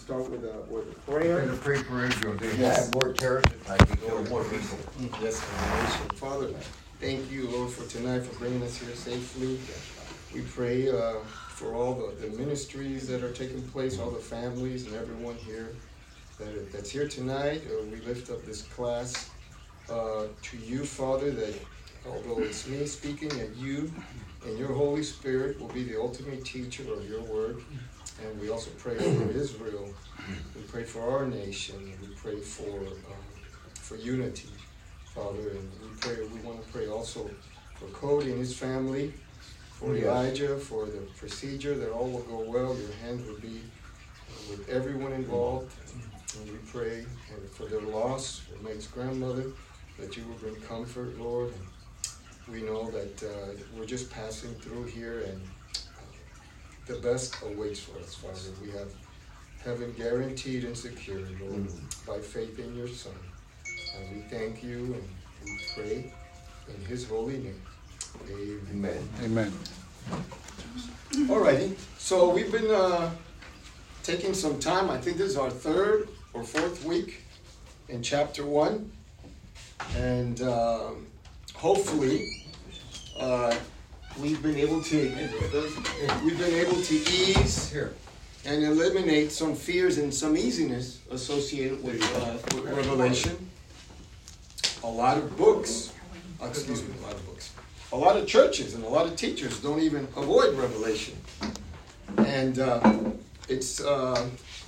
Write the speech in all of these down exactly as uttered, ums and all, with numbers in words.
start with a, with a prayer. We're going to pray for Israel. They Yes. have more terrorists, I think, kill more people. Yes, our nation. Father, thank you, Lord, for tonight, for bringing us here safely. We pray uh, for all the, the ministries that are taking place, all the families and everyone here that, that's here tonight. Uh, we lift up this class uh, to you, Father, that although it's me speaking, that you and your Holy Spirit will be the ultimate teacher of your word. And we also pray for Israel. We pray for our nation. We pray for uh, for unity, Father. And we pray. We want to pray also for Cody and his family, for Yes. Elijah, for the procedure, that all will go well. Your hand will be with everyone involved. And we pray for their loss, for Meg's grandmother, that you will bring comfort, Lord. And we know that uh, we're just passing through here, and the best awaits for us, Father. We have heaven guaranteed and secured, Lord, mm-hmm. by faith in your Son. And we thank you and we pray in his holy name. Amen. Amen. Alrighty. So we've been uh, taking some time. I think this is our third or fourth week in chapter one. And uh, hopefully uh, we've been able to we've been able to ease and eliminate some fears and some easiness associated with, uh, with Revelation. A lot of books, uh, excuse me, a lot of books. A lot of churches and a lot of teachers don't even avoid Revelation. And uh, it's, uh,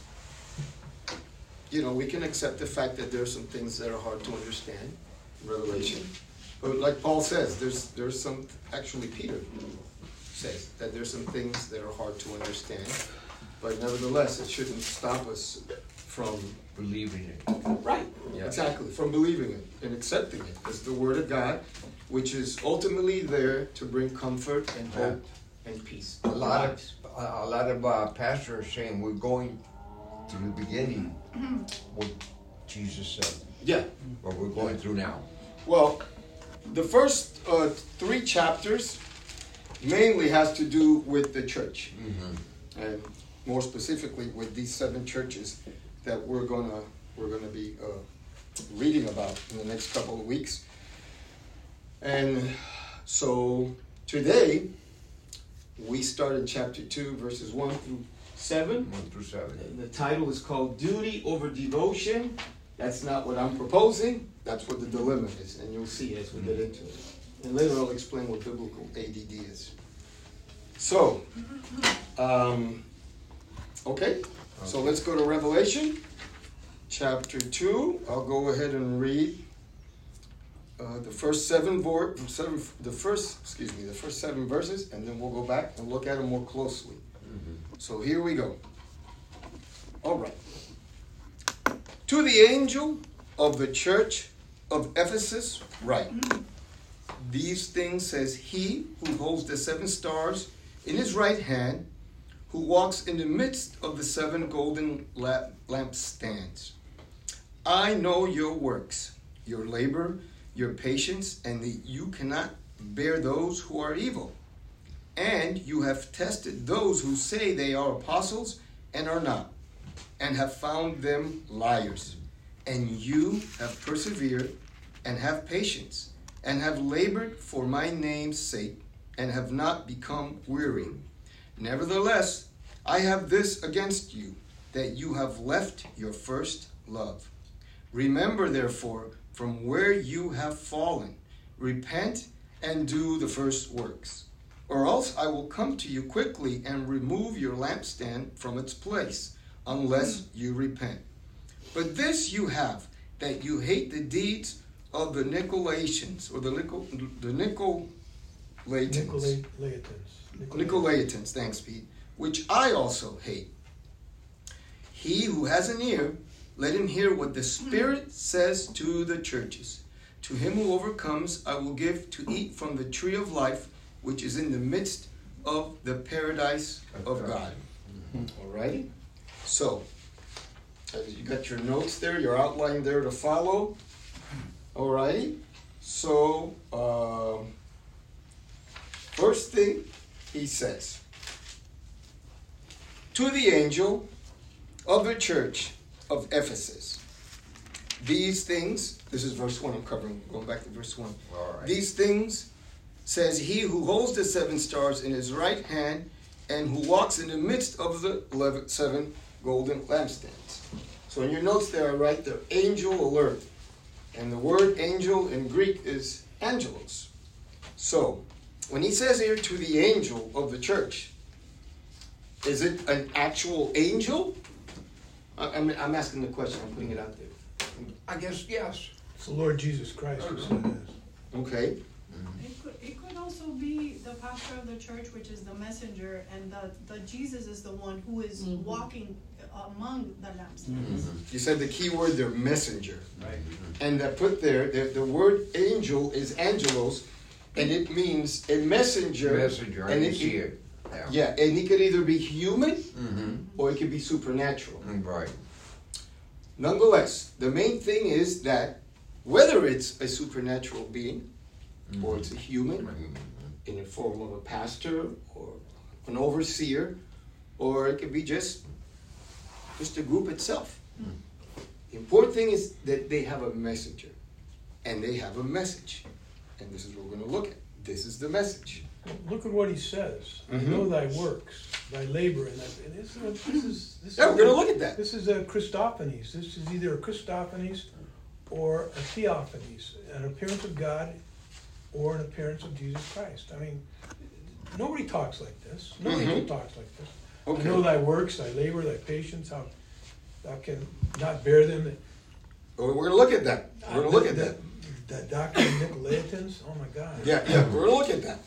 you know, we can accept the fact that there are some things that are hard to understand in Revelation. But like Paul says, there's there's some, actually Peter says that there's some things that are hard to understand. But nevertheless, it shouldn't stop us from believing it. Right, yeah. Exactly, from believing it and accepting it as the Word of God, which is ultimately there to bring comfort and hope and peace. A lot of a lot of uh, pastors are saying we're going to the beginning what Jesus said. Yeah. What we're going through now. Well, the first uh, three chapters mainly has to do with the church, mm-hmm. and more specifically with these seven churches that we're gonna we're gonna be uh, reading about in the next couple of weeks. And so today we start in chapter two, verses one through seven. One through seven. The title is called "Duty Over Devotion." That's not what I'm proposing. That's what the dilemma is, and you'll see as we get into it. And later I'll explain what biblical A D D is. So, um, okay. okay. So let's go to Revelation, chapter two. I'll go ahead and read uh, the first seven, vor- seven, the first, excuse me, the first seven verses, and then we'll go back and look at them more closely. Mm-hmm. So here we go. All right. To the angel of the church of Ephesus, write. These things says he who holds the seven stars in his right hand, who walks in the midst of the seven golden lampstands. I know your works, your labor, your patience, and that you cannot bear those who are evil. And you have tested those who say they are apostles and are not, and have found them liars. And you have persevered and have patience, and have labored for my name's sake, and have not become weary. Nevertheless, I have this against you, that you have left your first love. Remember, therefore, from where you have fallen, repent and do the first works. Or else I will come to you quickly and remove your lampstand from its place, unless you repent. But this you have, that you hate the deeds of the Nicolaitans, or the Nicol, the Nicolaitans. Nicolaitans. Nicolaitans, thanks, Pete, which I also hate. He who has an ear, let him hear what the Spirit says to the churches. To him who overcomes, I will give to eat from the tree of life, which is in the midst of the paradise of God. All righty? So, you got your notes there, your outline there to follow. All righty? So, uh, first thing he says, to the angel of the church of Ephesus. These things, this is verse one I'm covering, going back to verse one. All right. These things says he who holds the seven stars in his right hand and who walks in the midst of the eleven, seven golden lampstands. So in your notes there I write the angel alert. And the word angel in Greek is angelos. So when he says here to the angel of the church, is it an actual angel? I, I mean, I'm asking the question, I'm putting it out there. I guess yes. It's the Lord Jesus Christ who said this. Okay. It could, it could also be the pastor of the church, which is the messenger, and the, the Jesus is the one who is mm-hmm. walking among the lampstands. Mm-hmm. You said the key word there, messenger. Right. And that put there, the, the word angel is angelos, and it means a messenger. Messenger, I and can it, see it. Yeah. Yeah, and he could either be human Mm-hmm. or it could be supernatural. Right. Nonetheless, the main thing is that whether it's a supernatural being mm-hmm. or it's a human mm-hmm. in the form of a pastor or an overseer, or it could be just just the group itself. Mm-hmm. The important thing is that they have a messenger and they have a message. And this is what we're going to look at. This is the message. Look at what he says. Mm-hmm. I know thy works, thy labor, and, thy, and this, is, this is this yeah, is we're going to look at that. This is a Christophanies. This is either a Christophanies or a Theophanies, an appearance of God or an appearance of Jesus Christ. I mean, nobody talks like this. Nobody Mm-hmm. talks like this. Okay. I know thy works, thy labor, thy patience, how thou can not bear them. Well, we're going to look at that. We're going to look at that. That doctrine of Nicolaitans, oh my God. Yeah, yeah, we're going to look at that.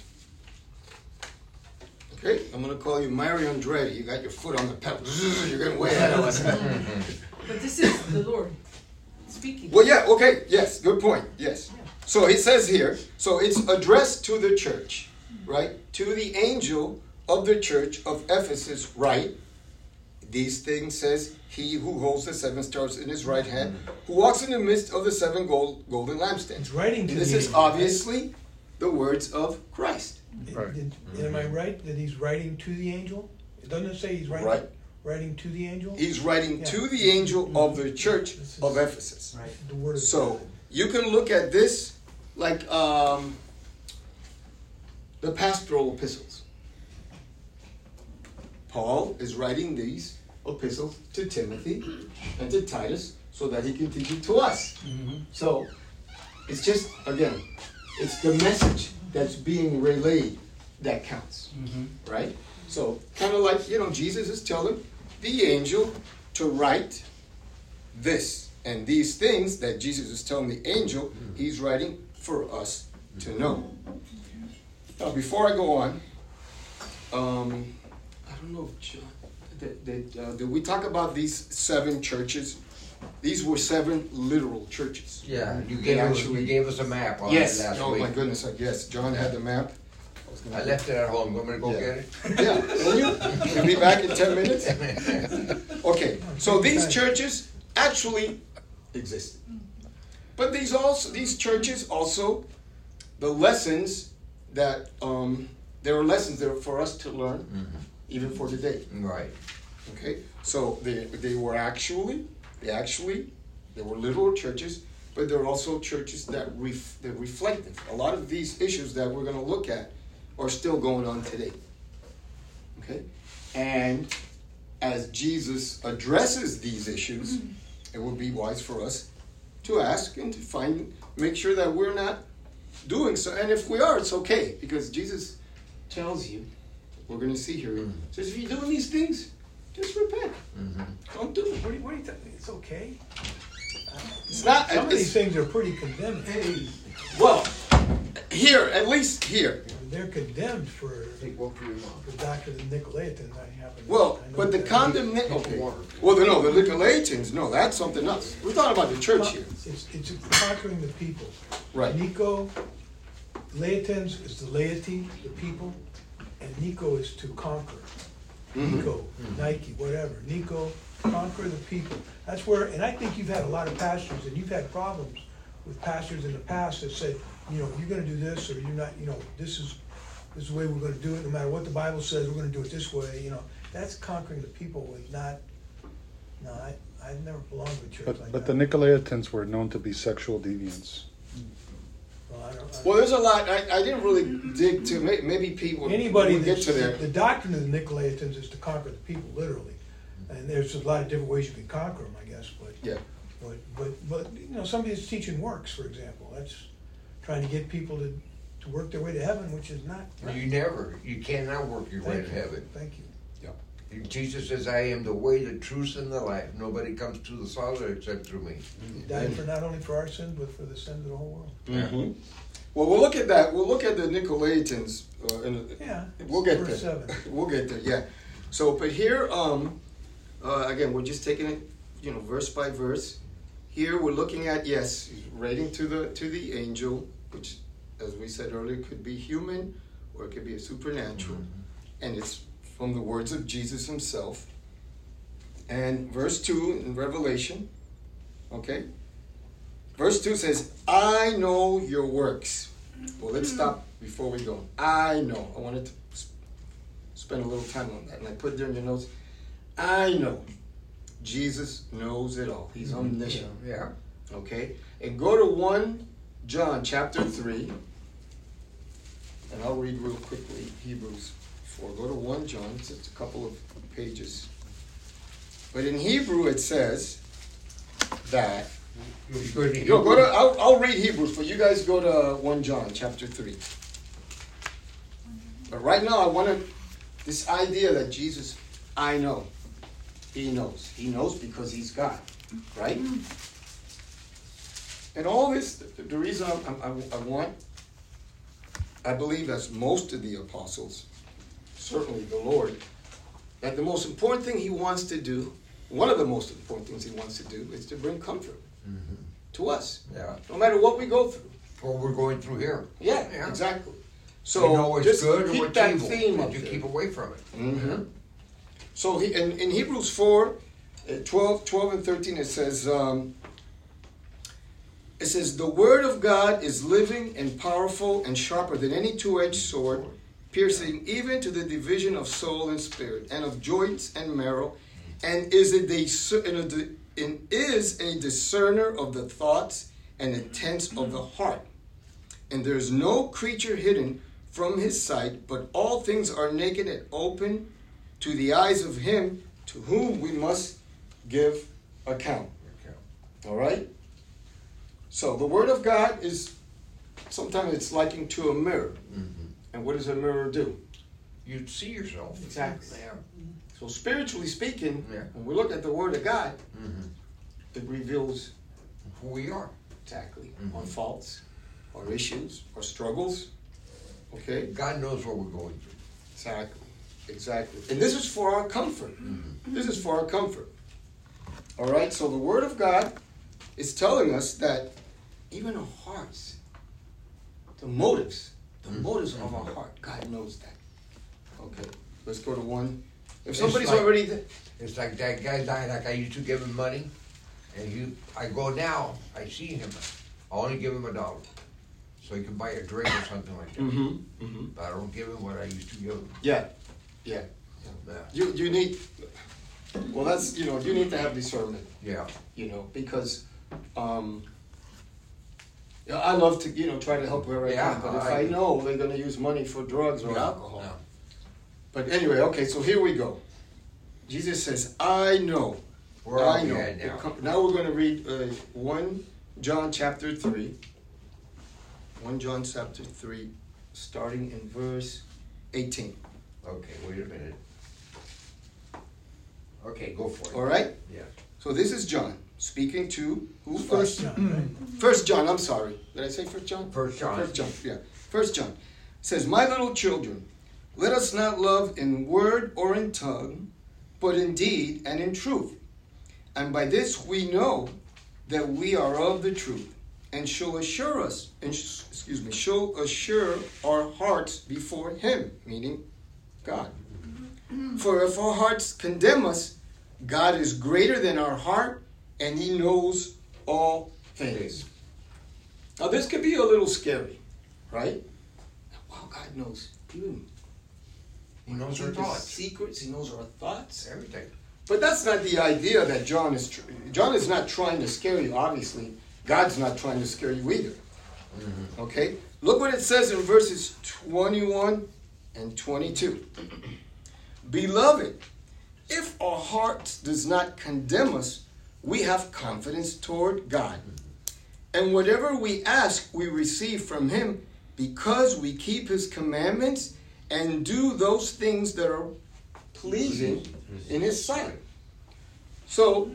Okay, I'm going to call you Mario Andretti. You got your foot on the pedal. You're getting way ahead of us. But this is the Lord speaking. Well, yeah, okay, yes, good point, yes. Yeah. So it says here, so it's addressed to the church, right? To the angel of the church of Ephesus, right? These things says he who holds the seven stars in his right hand, who walks in the midst of the seven gold, golden lampstands. It's writing to and this the is angel, obviously right? the words of Christ. Right. Did, am I right that he's writing to the angel? It doesn't say he's writing, right. writing to the angel? He's writing yeah. to the angel mm-hmm. of the church is, of Ephesus. Right. The word of so God. You can look at this like um, the pastoral epistles. Paul is writing these epistles to Timothy and to Titus so that he can teach it to us. Mm-hmm. So it's just, again, it's the message that's being relayed that counts, mm-hmm. right? So kind of like, you know, Jesus is telling the angel to write this. And these things that Jesus is telling the angel, he's writing for us to know. Now, before I go on, um, I don't know if John, did, did, uh, did we talk about these seven churches? These were seven literal churches. Yeah, you gave, us, actually, you gave us a map on yes. it last oh, week. my goodness, I guess. John had the map. I, I left it at home. You want me to go yeah. get it? Yeah, will you? You'll be back in ten minutes? Okay, so these churches actually existed. But these also these churches also, the lessons that, um, there are lessons there for us to learn, mm-hmm. even for today. Right. Okay, so they they were actually, they actually, they were literal churches, but there are also churches that ref, that reflective. A lot of these issues that we're going to look at are still going on today. Okay, and as Jesus addresses these issues, mm-hmm. it would be wise for us to ask and to find, make sure that we're not doing so. And if we are, it's okay, because Jesus tells you, we're going to see here, mm-hmm. says if you're doing these things, just repent. Mm-hmm. Don't do it. What do you, what do you think? It's okay. Uh, it's not. Some it's, of these things are pretty condemning. Hey, well, here, at least here. They're condemned for, for doctrine of Nicolaitans. I happen. Well, I know but the condemnation. Okay. Well, no, the Nicolaitans, no, that's something else. We're talking about the church here. It's, it's conquering the people. Right. Nico, Laitans is the laity, the people, and Nico is to conquer. Mm-hmm. Nico, mm-hmm. Nike, whatever. Nico, conquer the people. That's where, and I think you've had a lot of pastors, and you've had problems with pastors in the past that said, you know, you're going to do this, or you're not, you know, this is this is the way we're going to do it. No matter what the Bible says, we're going to do it this way. You know, that's conquering the people with not No, I, I've never belonged to a church But, like but that. the Nicolaitans were known to be sexual deviants. Well, I don't, I don't- Well, there's a lot. I, I didn't really dig to. may- Maybe people Anybody will get that's, to the, there. the doctrine of the Nicolaitans is to conquer the people, literally. And there's a lot of different ways you can conquer them, I guess, but, Yeah. but, but, but, you know, somebody that's teaching works, for example, that's trying to get people to, to work their way to heaven, which is not. You never, you cannot work your way Thank to you. heaven. Thank you. Jesus says, I am the way, the truth, and the life. Nobody comes to the Father except through me. He died for not only for our sins, but for the sins of the whole world. Mm-hmm. Well, we'll look at that. We'll look at the Nicolaitans. Uh, in, Yeah. we'll get verse there. seven. We'll get there. Yeah. So, but here, um, uh, again, we're just taking it, you know, verse by verse. Here, we're looking at yes, he's writing to the to the angel, which, as we said earlier, could be human or it could be a supernatural, mm-hmm. and it's from the words of Jesus himself. And verse two in Revelation, okay? Verse two says, I know your works. Well, let's stop before we go. I know. I wanted to sp- spend a little time on that. And I put there in your notes, I know. Jesus knows it all. He's omniscient. Yeah. Okay? And go to First John chapter three. And I'll read real quickly Hebrews four. Go to First John. It's just a couple of pages. But in Hebrew it says that Good. Yo, go to. I'll, I'll read Hebrews, but you guys go to First John chapter three. But right now, I want to this idea that Jesus, I know, he knows, he knows because he's God, right? And all this, the, the reason I, I, I want, I believe, as most of the apostles, certainly the Lord, that the most important thing he wants to do, one of the most important things he wants to do, is to bring comfort. Mm-hmm. To us, yeah. No matter what we go through, What we're going through here. yeah, Yeah. exactly. So We know what's just good and keep what's that evil. theme up You there. keep away from it. Mm-hmm. So he, in, in Hebrews four, uh, twelve, twelve and thirteen, it says, um, it says, the word of God is living and powerful and sharper than any two-edged sword, piercing even to the division of soul and spirit, and of joints and marrow, and is a, dis- and a, and is a discerner of the thoughts and intents of the heart. And there is no creature hidden from his sight, but all things are naked and open to the eyes of him to whom we must give account. All right? So the word of God is, sometimes it's likened to a mirror. Mm-hmm. And what does a mirror do? You see yourself. Exactly. Yeah. So spiritually speaking, Yeah. when we look at the word of God, Mm-hmm. it reveals Who we are. exactly Mhm. our faults, our issues, our struggles. Okay? God knows what we're going through. Exactly. Exactly. And this is for our comfort. Mm-hmm. This is for our comfort. All right? So the Word of God is telling us that even our hearts, the motives, the Mm-hmm. motives of our heart, God knows that. Okay. Let's go to one. If It's somebody's like- already th- It's like that guy died, like I used to give him money, and you, I go now, I see him, I only give him a dollar, so he can buy a drink or something like that. Mm-hmm. Mm-hmm. But I don't give him what I used to give him. Yeah. Yeah. Yeah. You you need well that's you know, you need to have discernment. Yeah. You know, because um, you know, I love to, you know, try to help wherever I Yeah, can, but if I- I know they're going to use money for drugs or Yeah, alcohol. yeah. But anyway, okay, so here we go. Jesus says, I know. Where are I we know. at now? Now we're going to read uh, First John chapter three. First John chapter three, starting in verse eighteen. Okay, wait a minute. Okay, go for it. All right? Yeah. So this is John speaking to who? First Us. John, right? First John, I'm sorry. Did I say First John? First John. First John, yeah. First John says, my little children, let us not love in word or in tongue, but in deed and in truth. And by this we know that we are of the truth, and shall assure us, and sh- excuse me, shall assure our hearts before Him, meaning God. For if our hearts condemn us, God is greater than our heart, and He knows all things. Now this could be a little scary, right? Wow, God knows even He knows He our knows thoughts. secrets. He knows our thoughts. Everything. But that's not the idea that John is. Tr- John is not trying to scare you. Obviously, God's not trying to scare you either. Mm-hmm. Okay, look what it says in verses twenty-one and twenty-two. Beloved, if our heart does not condemn us, we have confidence toward God. And whatever we ask, we receive from him, because we keep his commandments and do those things that are pleasing in his sight. So,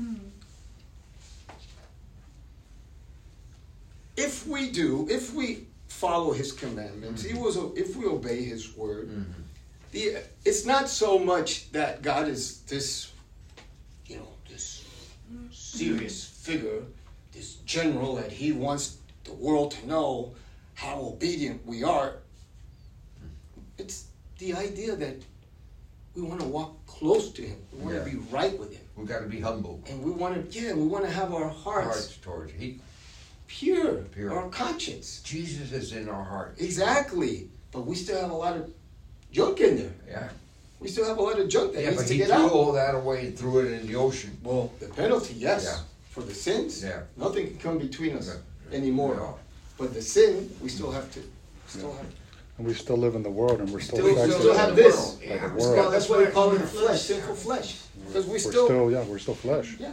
if we do, if we follow his commandments, he was, if we obey his word, mm-hmm. the, it's not so much that God is this, you know, this serious figure, this general that he wants the world to know how obedient we are. It's the idea that we want to walk close to him. We want yeah. to be right with him. We got to be humble. And we want to, yeah, we want to have our hearts, hearts towards him. Pure, pure, our conscience. Jesus is in our heart. Exactly. But we still have a lot of junk in there. Yeah. We still have a lot of junk that yeah, needs but to he get threw out. all that away and threw it in the ocean. Well, the penalty, yes. Yeah. For the sins, yeah. nothing can come between us yeah. anymore. No. But the sin, we still have to. Still have to. And we still live in the world, and we're still Still, affected still have this. by Yeah. the Still- world. that's why they call it the flesh, sinful flesh. Because we We're still, still, yeah, we're still flesh. yeah.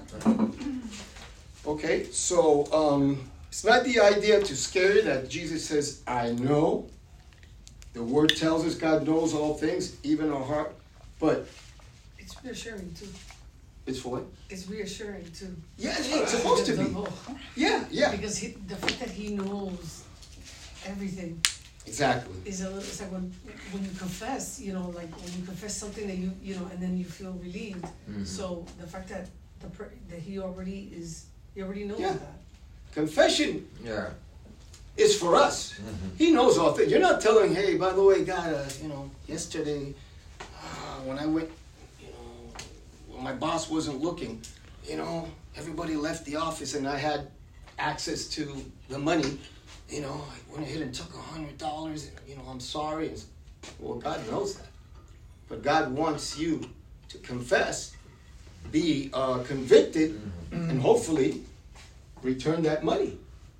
Okay, so um, it's not the idea to scare you that Jesus says, I know. The word tells us God knows all things, even our heart. But It's reassuring too. it's for what? It's reassuring too. Yeah, it's what it's supposed to be. Yeah, yeah. Because he, the fact that he knows everything Exactly. is a little. It's like when when you confess, you know, like when you confess something that you you know, and then you feel relieved. Mm-hmm. So the fact that the per- that he already is, he already knows Yeah. that. Confession Yeah. is for us. Mm-hmm. He knows all things. You're not telling, hey, by the way, God, uh, you know, yesterday uh, when I went, you know, when my boss wasn't looking, you know, everybody left the office and I had access to the money. You know, I went ahead and took a hundred dollars, and you know, I'm sorry. And, well, God knows that, but God wants you to confess, be uh, convicted, mm-hmm. and hopefully return that money.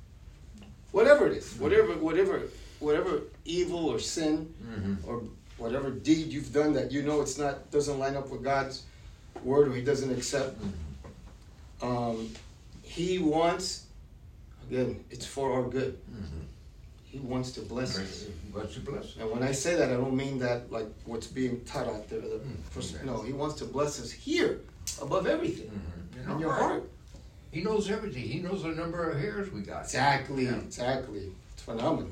Whatever it is, whatever, whatever, whatever evil or sin, mm-hmm. or whatever deed you've done that you know it's not doesn't line up with God's word, or He doesn't accept. Mm-hmm. Um, he wants. Again, it's for our good. Mm-hmm. He wants to bless us. Wants to bless us. And when I say that, I don't mean that like what's being taught out there. The Mm, first, okay. No, He wants to bless us here, above everything, Mm-hmm. in your heart. He knows everything. He knows the number of hairs we got. Exactly, Yeah. exactly. It's phenomenal.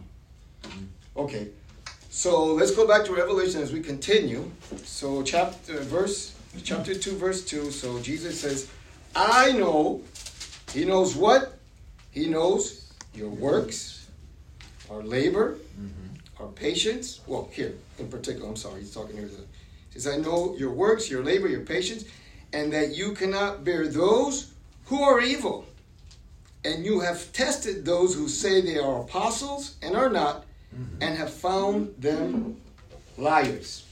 Okay, so let's go back to Revelation as we continue. So chapter verse chapter two, verse two. So Jesus says, "I know." He knows what? He knows your works, our labor, mm-hmm. our patience. Well, here in particular, I'm sorry, he's talking here. He says, "I know your works, your labor, your patience, and that you cannot bear those who are evil. And you have tested those who say they are apostles and are not, mm-hmm. and have found them liars."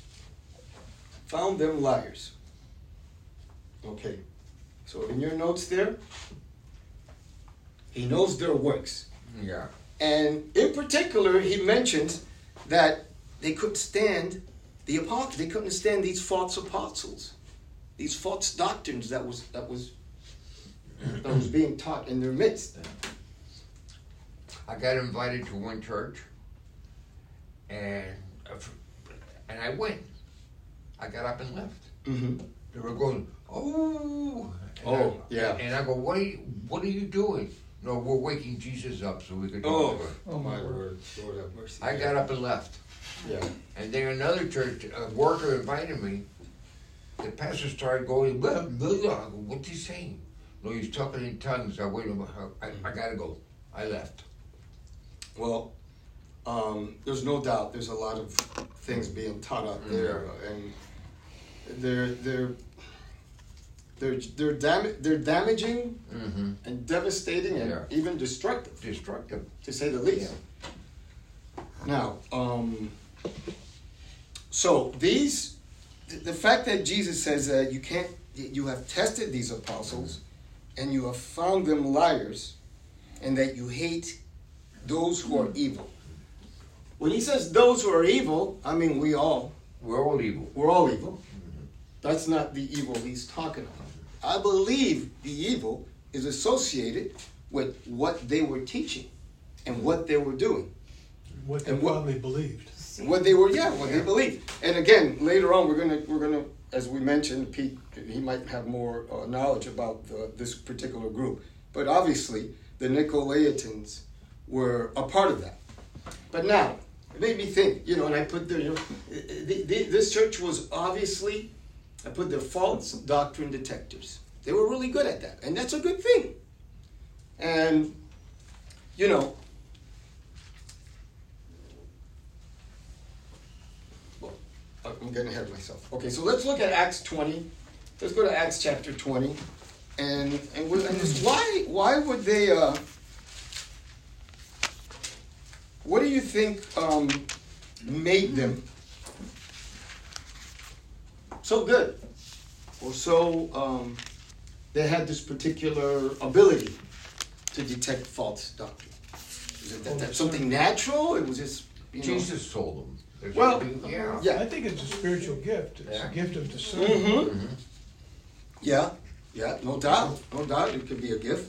Found them liars. Okay. So in your notes there, He knows their works. Yeah. And in particular, he mentions that they couldn't stand the apostles. They couldn't stand these false apostles, these false doctrines that was that was that was being taught in their midst. I got invited to one church, and and I went. I got up and left. Mm-hmm. They were going, oh, and Oh, I, yeah. And I go, what are you, what are you doing? No, we're waking Jesus up so we could do Oh, it. oh my word, Lord have mercy. I got up and left. Yeah. And then another church, a worker invited me. The pastor started going, blah, blah, blah. I go, what's he saying? No, he's talking in tongues. I wait a minute. I, I gotta go. I left. Well, um, there's no doubt there's a lot of things being taught out there, and they're they're they're they're, dam- they're damaging Mm-hmm. and devastating and Yeah. even destructive, Destructive. to say the least. Now, um, so these, the, the fact that Jesus says that you can't you have tested these apostles, and you have found them liars, and that you hate those who are evil. When he says those who are evil, I mean we all. We're all evil. We're all evil. That's not the evil he's talking about. I believe the evil is associated with what they were teaching and what they were doing. What they And what- probably believed. What they were, yeah, what they believed. And again, later on, we're gonna, we're gonna, as we mentioned, Pete, he might have more uh, knowledge about uh, this particular group. But obviously, the Nicolaitans were a part of that. But now, it made me think, you know, and I put there, you know, the, the, this church was obviously, I put their false doctrine detectors. They were really good at that, and that's a good thing. And, you know, well, I'm getting ahead of myself. Okay, so let's look at Acts twenty. Let's go to Acts chapter twenty, and and, we're, and just why why would they? Uh, what do you think um, made them so good, or so um, they had this particular ability to detect false doctrine? Is it that, that something natural? It was just you know. Jesus told them. There's Well, something- yeah. Yeah. I think it's a spiritual gift. It's Yeah. a gift of discernment. Mm-hmm. Mhm. Yeah, yeah, no doubt, no doubt, it could be a gift.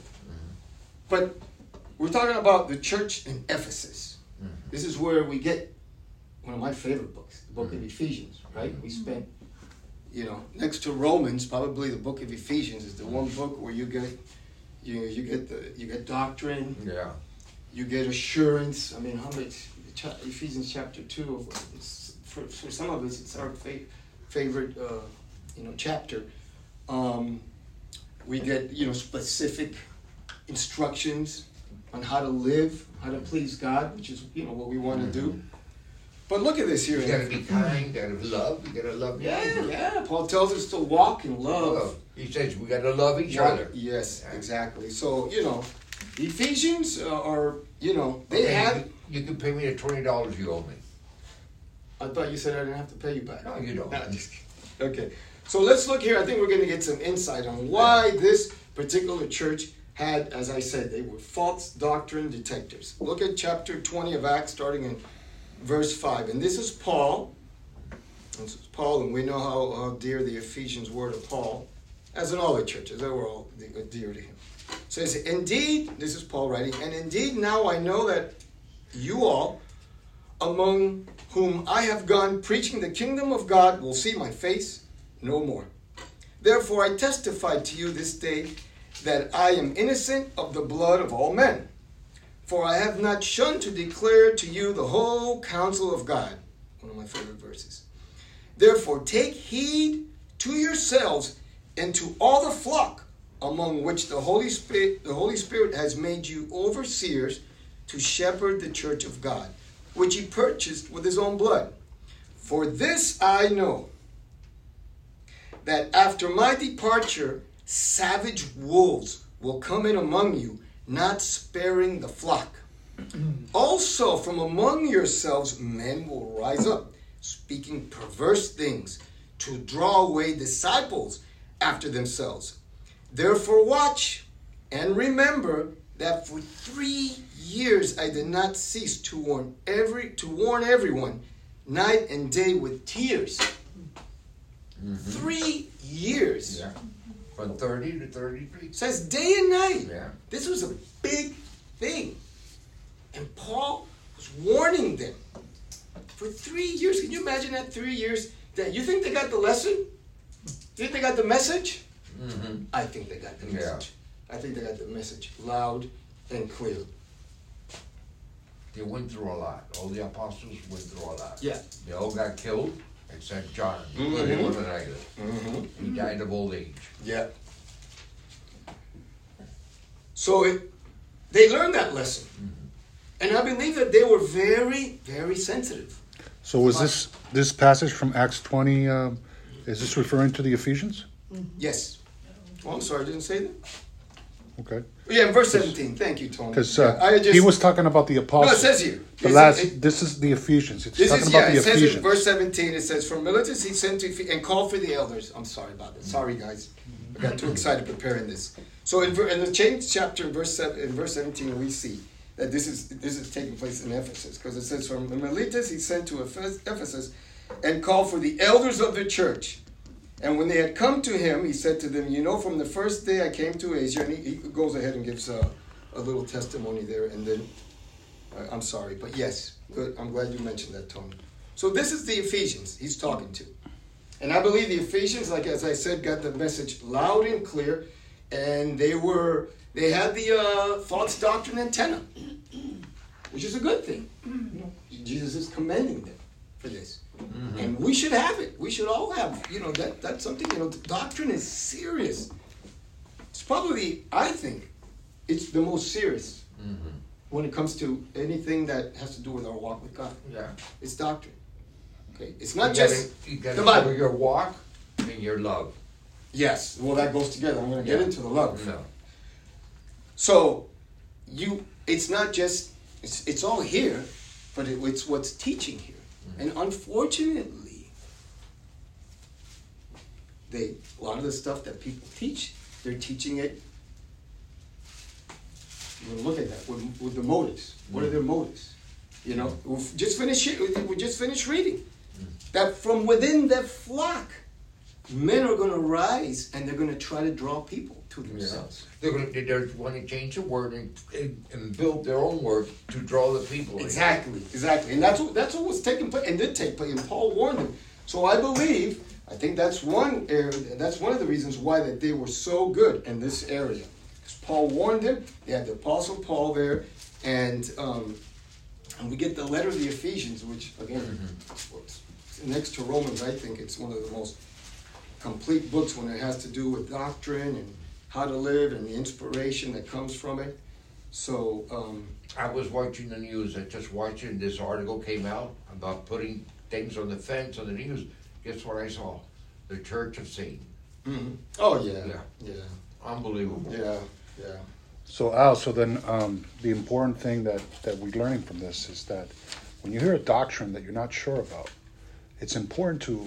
But we're talking about the church in Ephesus. This is where we get one of my favorite books, the book of Ephesians, right? We spent, you know, next to Romans, probably the book of Ephesians is the one book where you get, you you get the you get doctrine, Yeah. you get assurance. I mean, how much? Cha- Ephesians chapter two. It's, for for some of us, it's our fa- favorite, uh, you know, chapter. Um, we get you know specific instructions on how to live, how to please God, which is you know what we want to do. But look at this here. You gotta be kind, gotta love, you gotta love your Yeah, neighbor. yeah. Paul tells us to walk in love. Love. He says we gotta love each Walk- other. Yes, Yeah. exactly. So you know, the Ephesians uh, are you know they Okay, have. You, you can pay me the twenty dollars you owe me. I thought you said I didn't have to pay you back. No, you don't. No, just kidding. Okay, so let's look here. I think we're going to get some insight on why this particular church had, as I said, they were false doctrine detectors. Look at chapter twenty of Acts, starting in verse five. And this is Paul. This is Paul, and we know how, how dear the Ephesians were to Paul, as in all the churches. They were all dear to him. It says, indeed, this is Paul writing, and indeed now I know that you all, among whom I have gone preaching the kingdom of God, will see my face no more. Therefore I testify to you this day that I am innocent of the blood of all men. For I have not shunned to declare to you the whole counsel of God. One of my favorite verses. Therefore take heed to yourselves and to all the flock among which the Holy Spirit, the Holy Spirit has made you overseers to shepherd the church of God, which he purchased with his own blood. For this I know, that after my departure, savage wolves will come in among you, not sparing the flock. Also from among yourselves men will rise up, speaking perverse things, to draw away disciples after themselves. Therefore watch, and remember that for three years I did not cease to warn every to warn everyone, night and day with tears. Mm-hmm. Three years. Yeah. From thirty to thirty-three. It says day and night. Yeah. This was a big thing. And Paul was warning them for three years. Can you imagine that three years? That you think they got the lesson? You think they got the message? Mm-hmm. I think they got the Yeah. message. I think they got the message loud and clear. They went through a lot. All the apostles went through a lot. Yeah. They all got killed, except John. He Mhm. put him on an island. Mm-hmm. He died of old age. Yeah. So it, they learned that lesson. And I believe that they were very, very sensitive. So was this this passage from Acts twenty? Um, is this referring to the Ephesians? Yes. Oh, I'm sorry, I didn't say that. okay. Yeah, in verse seventeen. Thank you, Tony. Because Yeah, uh, I just, he was talking about the no, apostles. it says here. The It's- last, it- this is the Ephesians. It's This talking is, about yeah, the it says Ephesians. in verse seventeen, it says, from Miletus he sent to Ephe- and called for the elders. I'm sorry about that. Sorry, guys. I got too excited preparing this. So in, ver- in the change chapter, in verse, seven, in verse seventeen, we see that this is this is taking place in Ephesus. Because it says, from Miletus he sent to Ephes- Ephesus and called for the elders of the church. And when they had come to him, he said to them, you know, from the first day I came to Asia, and he, he goes ahead and gives a, a little testimony there, and then, uh, I'm sorry, but yes, good, I'm glad you mentioned that, Tony. So this is the Ephesians he's talking to. And I believe the Ephesians, like as I said, got the message loud and clear, and they were, they had the uh, false doctrine antenna, which is a good thing. You know, Jesus is commending them for this. Mm-hmm. And we should have it. We should all have, you know, that that's something, you know, the doctrine is serious. It's probably, I think, it's the most serious Mm-hmm. when it comes to anything that has to do with our walk with God. Yeah. It's doctrine. Okay? It's not you just gotta, you gotta the Bible. show your walk and your love. Yes, well that goes together. I'm going to get Yeah. into the love. No. So, you, it's not just, it's, it's all here, but it, it's what's teaching here. And unfortunately, they a lot of the stuff that people teach, they're teaching it. You're gonna look at that with, with the motives. What are their motives? You know, we've just finished. We just finished reading that from within the flock, men are going to rise and they're going to try to draw people to themselves. They're going to they want to change the word and, and, and build their own word to draw the people in. Exactly, exactly, and that's what that's what was taking place and did take place. And Paul warned them. So I believe, I think that's one area. That's one of the reasons why that they were so good in this area. Because Paul warned them. They had the Apostle Paul there, and um, and we get the letter of the Ephesians, which again, mm-hmm. next to Romans, I think it's one of the most complete books when it has to do with doctrine and how to live and the inspiration that comes from it. So um, I was watching the news. I just watching this article came out about putting things on the fence on the news. Guess what I saw? The Church of Satan. mm-hmm. oh yeah, Yeah. yeah, Unbelievable. yeah, yeah. So Al, so then um, the important thing that, that we're learning from this is that when you hear a doctrine that you're not sure about, it's important to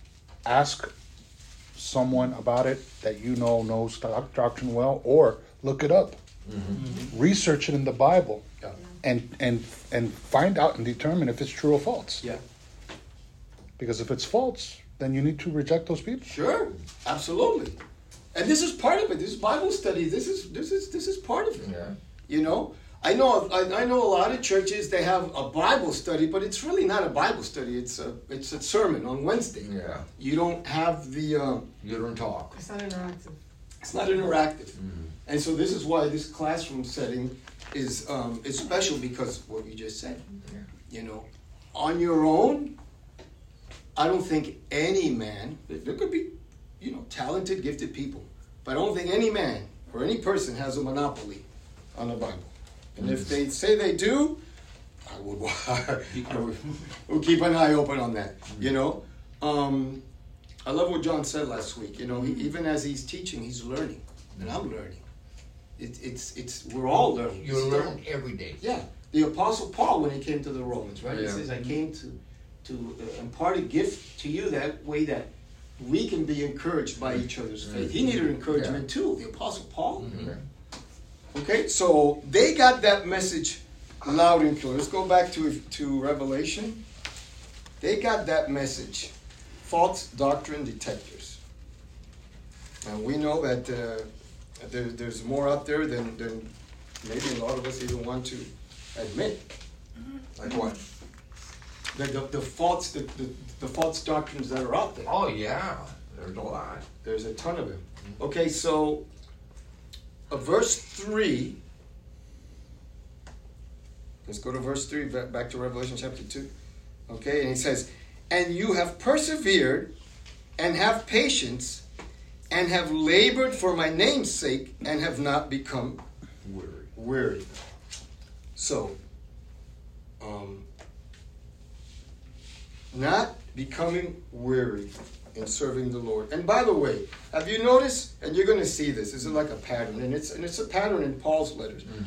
ask someone about it that you know knows doc- doctrine well, or look it up, mm-hmm. research it in the Bible, Yeah. and and and find out and determine if it's true or false. Yeah. Because if it's false, then you need to reject those people. Sure, absolutely. And this is part of it. This is Bible study. This is this is this is part of it. Yeah. You know, I know I, I know a lot of churches, they have a Bible study, but it's really not a Bible study. It's a it's a sermon on Wednesday. Yeah. You don't have the. Uh, You don't talk. It's not interactive. it's not interactive, Mm-hmm. and so this is why this classroom setting is um, is special because what you just said. Yeah. You know, on your own, I don't think any man, there could be, you know, talented, gifted people, but I don't think any man or any person has a monopoly on the Bible. And if they say they do, I would, I would we'll keep an eye open on that, you know. Um, I love what John said last week, you know, he, even as he's teaching, he's learning, and I'm learning. It, it's, it's, we're all learning. You learn every day. Yeah. The Apostle Paul, when he came to the Romans, right? He Yeah. says, I came to, to uh, impart a gift to you that way that we can be encouraged by each other's faith. He needed encouragement too, the Apostle Paul. Mm-hmm. Okay, so they got that message loud and clear. Let's go back to, to Revelation. They got that message. False doctrine detectors. And we know that uh, there, there's more out there than, than maybe a lot of us even want to admit. Like what? The, the, the false the, the, the false doctrines that are out there. Oh yeah, there's a lot. There's a ton of them. Okay, so uh, verse three. Let's go to verse three, back to Revelation chapter two. Okay, and he says, and you have persevered and have patience and have labored for my name's sake and have not become Weary. weary. So, um, not becoming weary in serving the Lord. And by the way, have you noticed, and you're going to see this, this is like a pattern, and it's, and it's a pattern in Paul's letters. Mm-hmm.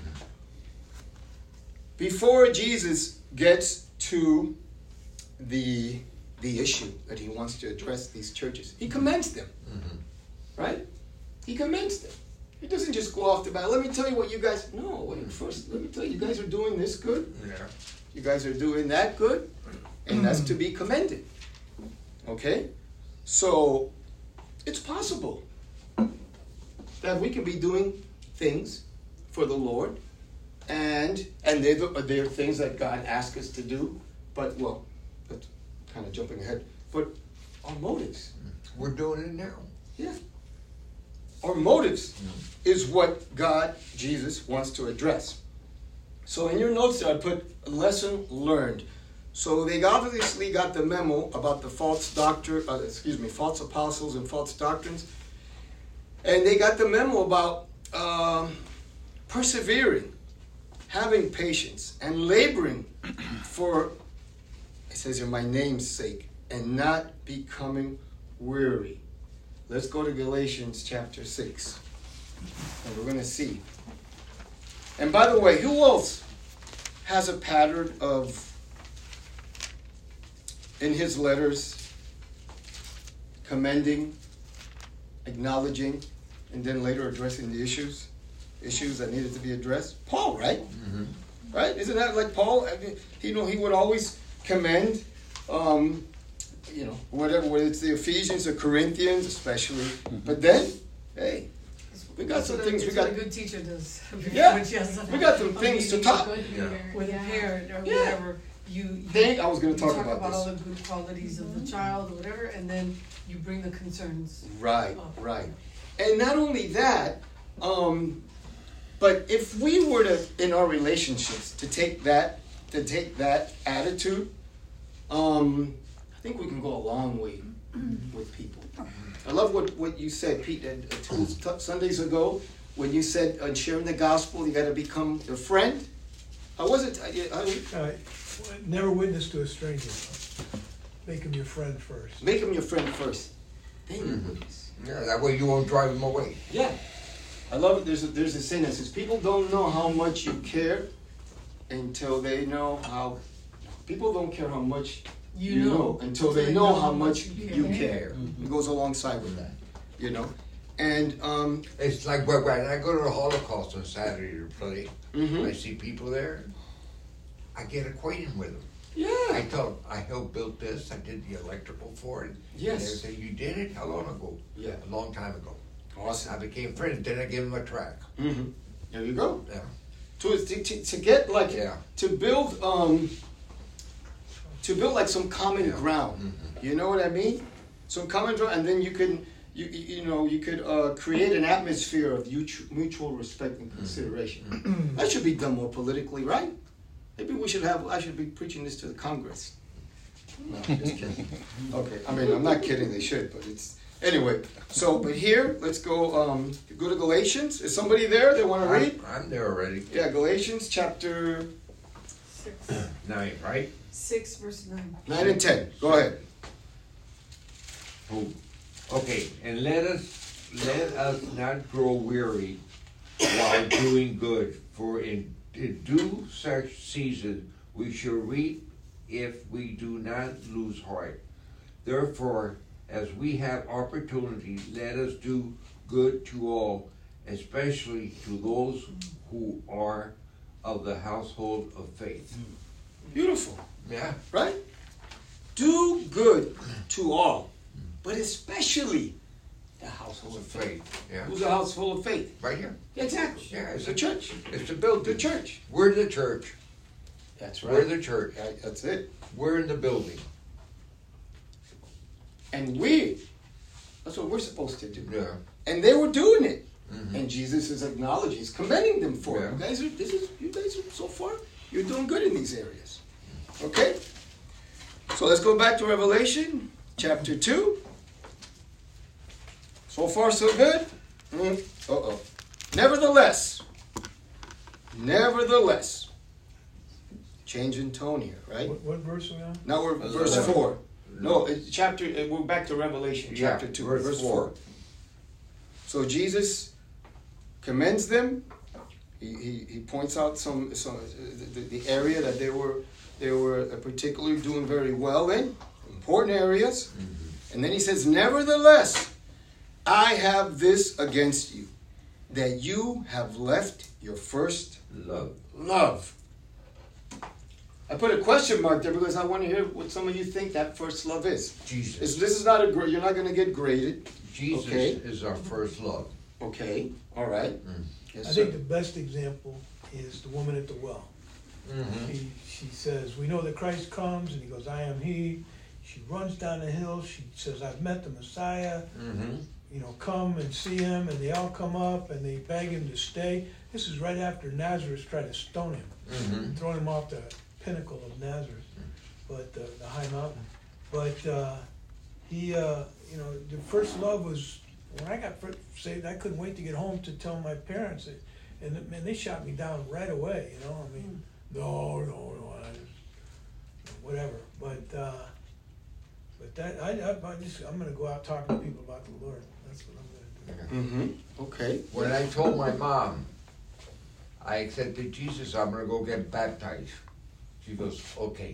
Before Jesus gets to the, the issue that he wants to address these churches, he commends them. Mm-hmm. Right? He commends them. He doesn't just go off the bat. Let me tell you what you guys... No, wait, first, let me tell you, you guys are doing this good. Yeah. You guys are doing that good. And that's to be commended. Okay? So, it's possible that we can be doing things for the Lord. And and they're, the, they're things that God asks us to do. But, well, that's kind of jumping ahead. But our motives. We're doing it now. Yeah. Our motives mm-hmm. is what God, Jesus, wants to address. So in your notes there, I put lesson learned. So they obviously got the memo about the false doctor, uh, excuse me, false apostles and false doctrines. And they got the memo about um, persevering, having patience, and laboring for, it says here, my name's sake, and not becoming weary. Let's go to Galatians chapter six. And we're going to see. And by the way, who else has a pattern of, in his letters, commending, acknowledging, and then later addressing the issues, issues that needed to be addressed? Paul, right? Mm-hmm. Right? Isn't that like Paul? I mean, you know, he would always commend, um, you know, whatever, whether it's the Ephesians or Corinthians, especially. Mm-hmm. But then, hey, we got some what things. A, we got what a good teacher does. Yeah, has, we got some things to talk. Yeah. With Yeah. a parent or Yeah. whatever, you, you They, I was going you to talk, talk about, about all this. the good qualities of the child or whatever, and then you bring the concerns. Right, up. right. And not only that, um, but if we were to, in our relationships, to take that, to take that attitude, um, I think we can go a long way with people. I love what, what you said, Pete, uh, two t- Sundays ago, when you said on uh, sharing the gospel, you got to become a friend. How was it? I, I, Uh, never witness to a stranger. Make him your friend first. make him your friend first. Then you Mm-hmm. witness. Yeah, that way you won't drive them away. Yeah. I love it. There's a, there's a saying that says, people don't know how much you care until they know how... People don't care how much You, you know, know until they know how much you care. Mm-hmm. It goes alongside with that, you know. And um, It's like when when I go to the Holocaust on Saturday to play, Mhm. I see people there, I get acquainted with them. yeah, I tell them, I helped build this, I did the electrical for it. Yes. And they say, you did it? How long ago? Yeah. A long time ago. awesome. I became friends, then I gave them a track. Mm-hmm. There you go. Yeah. To, to, to, to get like Yeah. to build um, to build like some common Yeah. ground. Mhm. You know what I mean? Some common ground, and then you can you you you know you could uh, create an atmosphere of mutual, mutual respect and consideration. That should be done more politically, right? Maybe we should have. I should be preaching this to the Congress. No, I'm just kidding. Okay, I mean I'm not kidding. They should, but it's anyway. So, but here, let's go. Um, go to Galatians. Is somebody there? They want to read? I'm, I'm there already. Yeah, Galatians chapter Six, Nine, right? six verse nine. nine and ten. Go ahead. Oh, okay, and let us let us not grow weary while doing good, for in, in due such season we shall reap if we do not lose heart. Therefore, as we have opportunity, let us do good to all, especially to those who are of the household of faith. Beautiful, Yeah. right? Do good to all, but especially the household of faith. Faith. Yeah. Who's a household of faith? Right here. Exactly. Yeah, It's it's the a church. It's the building. The church. We're the church. That's We're the church. Yeah, that's it. We're in the building. And we, that's what we're supposed to do. Yeah. And they were doing it. Mhm. And Jesus is acknowledging, he's commending them for it. Yeah. You guys are, this is, you guys are, so far, you're doing good in these areas. Okay? So let's go back to Revelation chapter two. So far, so good? Mm. Uh-oh. Nevertheless, nevertheless, change in tone here, right? What, what verse are we on? Now we're Verse verse eleven. four. No, it's chapter, uh, we're back to Revelation, Yeah, chapter two, verse verse four. four. So Jesus commends them. He, he, he points out some, some the, the area that they were they were particularly doing very well in, important areas. Mm-hmm. And then he says, nevertheless, I have this against you, that you have left your first Love. love. I put a question mark there because I want to hear what some of you think that first love is. Jesus. It's, this is not a gra- you're not going to get graded. Jesus Okay. is our first love. Okay, all right. Mm. Yes, I sir. think the best example is the woman at the well. Mm-hmm. She, she says, we know that Christ comes, and he goes, I am he. She runs down the hill. She says, I've met the Messiah. Mm-hmm. You know, come and see him. And they all come up, and they beg him to stay. This is right after Nazareth tried to stone him, Mm-hmm. throwing him off the pinnacle of Nazareth, but uh, the high mountain. But uh, he, uh, you know, the first love was, when I got fir- saved, I couldn't wait to get home to tell my parents. That, and man, they shot me down right away, you know. I mean, no, no, no, I just, whatever. But uh, but that I, I, I just I'm gonna go out talking to people about the Lord. That's what I'm gonna do. Mm-hmm. Okay. When I told my mom I accepted Jesus, I'm going to go get baptized. She goes, okay,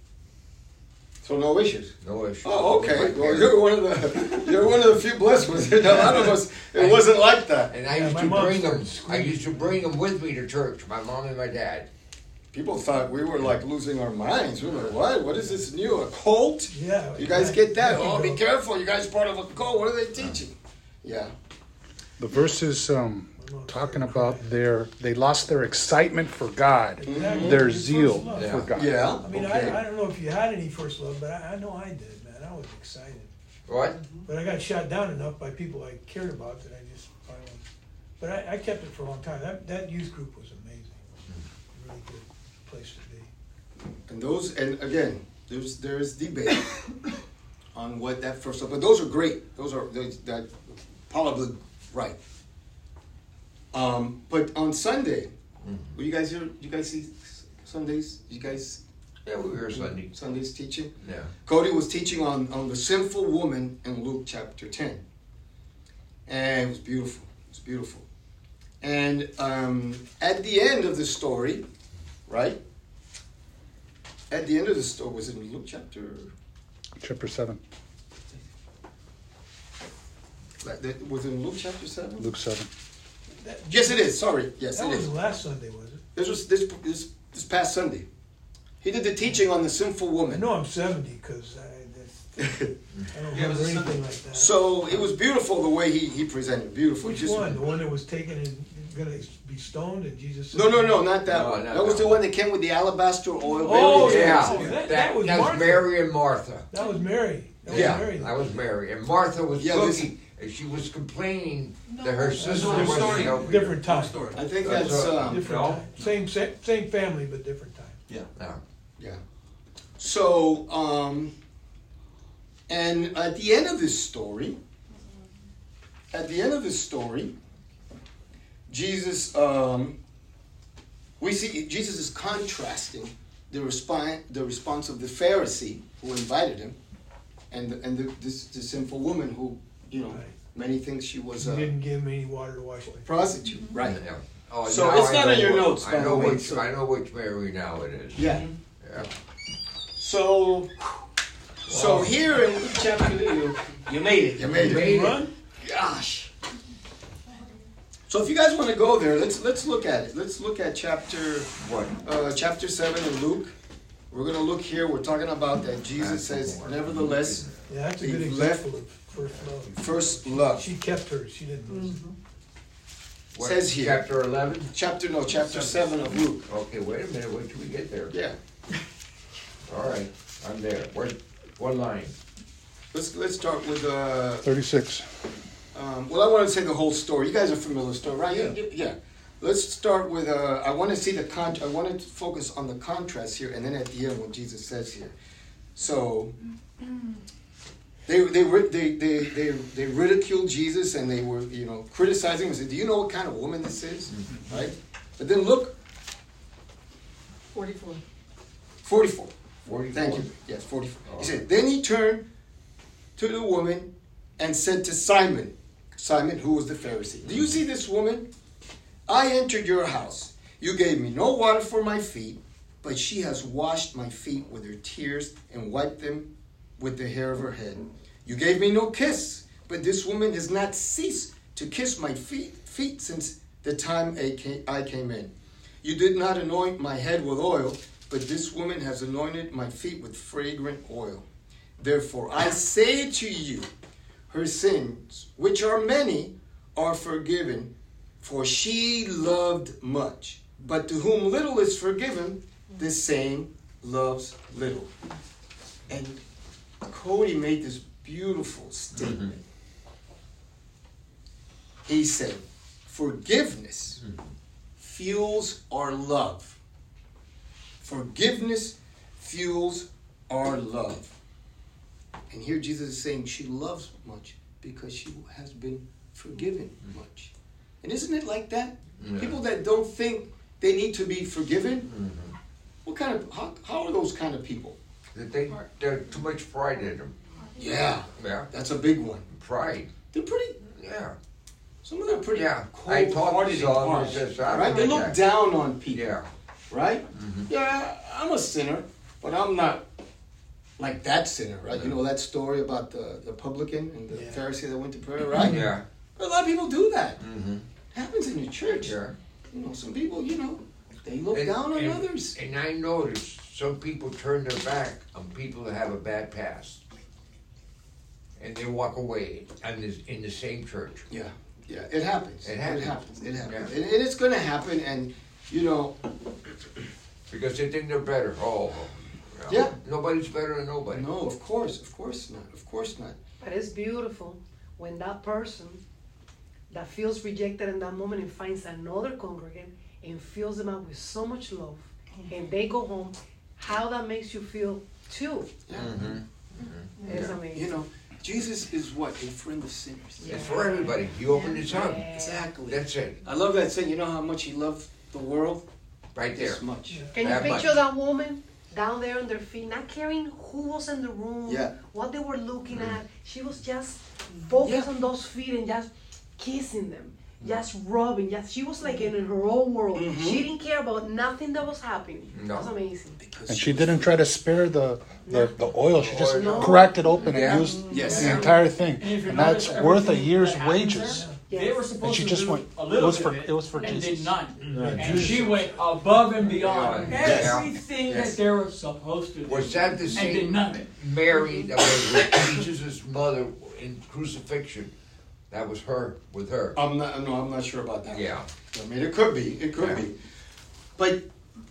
So no issues. no issue. Oh, okay. Right Well, there. you're one of the you're one of the few blessed ones. A lot of us, it wasn't like that. And I Yeah, used my to mom bring them. started I screaming. used to bring them with me to church. My mom and my dad. People thought we were like losing our minds. We were like, what? What is this new? A cult? Yeah. You guys yeah, get that? you Oh, be know. careful. You guys part of a cult. What are they teaching? Yeah. The verse is um, talking about their they lost their excitement for God, Exactly. their Your first zeal love. Yeah. for God. Yeah. I mean, Okay. I, I don't know if you had any first love, but I, I know I did, man. I was excited. What? But I got shot down enough by people I cared about that I just finally. But I, I kept it for a long time. That that youth group was amazing. Really good place to be. And those, and again, there's there's debate on what that first love. But those are great. Those are those, that probably right. Um, but on Sunday, were you guys here? You guys see Sundays? You guys Yeah, we were Sunday. Sundays teaching? Yeah. Cody was teaching on, on the sinful woman in Luke chapter ten. And it was beautiful. It was beautiful. And um, at the end of the story, right? At the end of the story, was it in Luke chapter? Chapter seven, like that- Was it in Luke chapter seven? Luke seven. That, Yes, it is. Sorry. Yes, that it was is. last Sunday, was it? This was this, this this past Sunday. He did the teaching on the sinful I woman. know I'm seventy because I, that's- I don't Yeah, it was remember a anything Sunday. like that. So it was beautiful the way he, he presented. Beautiful. Which Just- one? The one that was taken and gonna be stoned, and Jesus said, No, no, no, not that No, one. not That was that the one. one that came with the alabaster oil. Oh, Very yeah. expensive. That- that, that was that was Martha. Mary and Martha. That was Mary. That was Yeah, Mary. That was Mary. And Martha was Yeah, cooking. And she was complaining No, that her that's sister another wasn't story. helping her. Different time. Story. I think That's that's, a- um, Different No. time. Same, same same family, but different time. Yeah. Yeah. yeah. So, um, and at the end of this story, at the end of this story, Jesus, um, we see Jesus is contrasting the response, the response of the Pharisee who invited him, and the, and the, this the sinful woman who, you know, Right. many think she was He a didn't give him any water to wash my feet. prostitute, right? Yeah. Oh, So now it's I not know on your what- notes, by I know the way, which so- I know which Mary now it is. Yeah. Yeah. So, so Wow. here in Luke chapter, you, you made it. You made Made it. it. Run? Gosh. So if you guys want to go there, let's let's look at it. Let's look at chapter What? uh, chapter seven in Luke. We're gonna look here. We're talking about that Jesus says, nevertheless, Yeah, that's a good He example of first love. first love. She kept hers. She didn't lose. What, Says here. Chapter eleven? Chapter no, chapter seven of Luke. Okay, wait a minute. Wait till we get there. Yeah. All right, I'm there. What? What line? Let's let's start with uh, thirty-six. Um, well, I want to say the whole story. You guys are familiar with the story, right? Yeah. You- Yeah. Let's start with. Uh, I want to see the con. I want to focus on the contrast here, and then at the end, what Jesus says here. So, they they ri- they they they, they ridiculed Jesus, and they were you know criticizing him and said, "Do you know what kind of woman this is?" Right. But then look, Forty-four. forty-four. Forty-four. Thank you. Yes, forty-four. He said, then he turned to the woman and said to Simon, Simon, who was the Pharisee, do you see this woman? I entered your house. You gave me no water for my feet, but she has washed my feet with her tears and wiped them with the hair of her head. You gave me no kiss, but this woman has not ceased to kiss my feet, feet since the time I came, I came in. You did not anoint my head with oil, but this woman has anointed my feet with fragrant oil. Therefore, I say to you, her sins, which are many, are forgiven, for she loved much. But to whom little is forgiven, the same loves little. And Cody made this beautiful statement. Mm-hmm. He said, forgiveness mm-hmm. fuels our love. Forgiveness fuels our love. And here Jesus is saying she loves much because she has been forgiven mm-hmm. much. And isn't it like that? Yeah. People that don't think they need to be forgiven, mm-hmm. what kind of, how, how are those kind of people? They, they're too much pride in them. Yeah. Yeah. That's a big one. Pride. They're pretty, yeah. Some of them are pretty yeah. cold-hearted and harsh, right? They look down on people, yeah. right? Mm-hmm. Yeah, I'm a sinner, but I'm not like that sinner, right? Yeah. You know that story about the, the publican and the yeah. Pharisee that went to prayer, right? Yeah. A lot of people do that. Mm-hmm. It happens in the church. Yeah. You know, some people, you know, they look and, down on and, others. And I noticed some people turn their back on people that have a bad past. And they walk away in, this, in the same church. Yeah, yeah, it happens. It happens. It happens. It happens. Yeah. And, and it's going to happen, and, you know. Because they think they're better. Oh, you know, yeah. Nobody's better than nobody. No, of course, of course not. Of course not. But it's beautiful when that person that feels rejected in that moment and finds another congregant and fills them up with so much love, mm-hmm. and they go home, how that makes you feel too. Yeah. Mm-hmm. Mm-hmm. It's yeah. amazing. You know, Jesus is what? A friend of sinners. Yeah. It's for everybody. He opened his heart. Yeah. Exactly. That's it. I love that saying. You know how much he loved the world? Right there. This much. Yeah. Can you that picture much. that woman down there on their feet, not caring who was in the room, yeah. what they were looking mm-hmm. at? She was just focused yeah. on those feet and just kissing them. Just rubbing, just she was like in her own world. Mm-hmm. She didn't care about nothing that was happening. No. That's amazing. Because and she didn't try to spare the the, the oil. She just no. cracked it open yeah. and used yes. the yeah. entire thing, and, and that's worth a year's wages. Yes. They were supposed and she to just do went. a little it was bit for of it, it was for and Jesus. did none. Yeah. And she went above and beyond Yeah. everything Yes. that they were supposed to do. Was that the and same did none of it. Mary that was with Jesus' mother in crucifixion? That was her with her. I'm not. No, I'm not sure about that. Yeah. I mean, it could be. It could yeah. be. But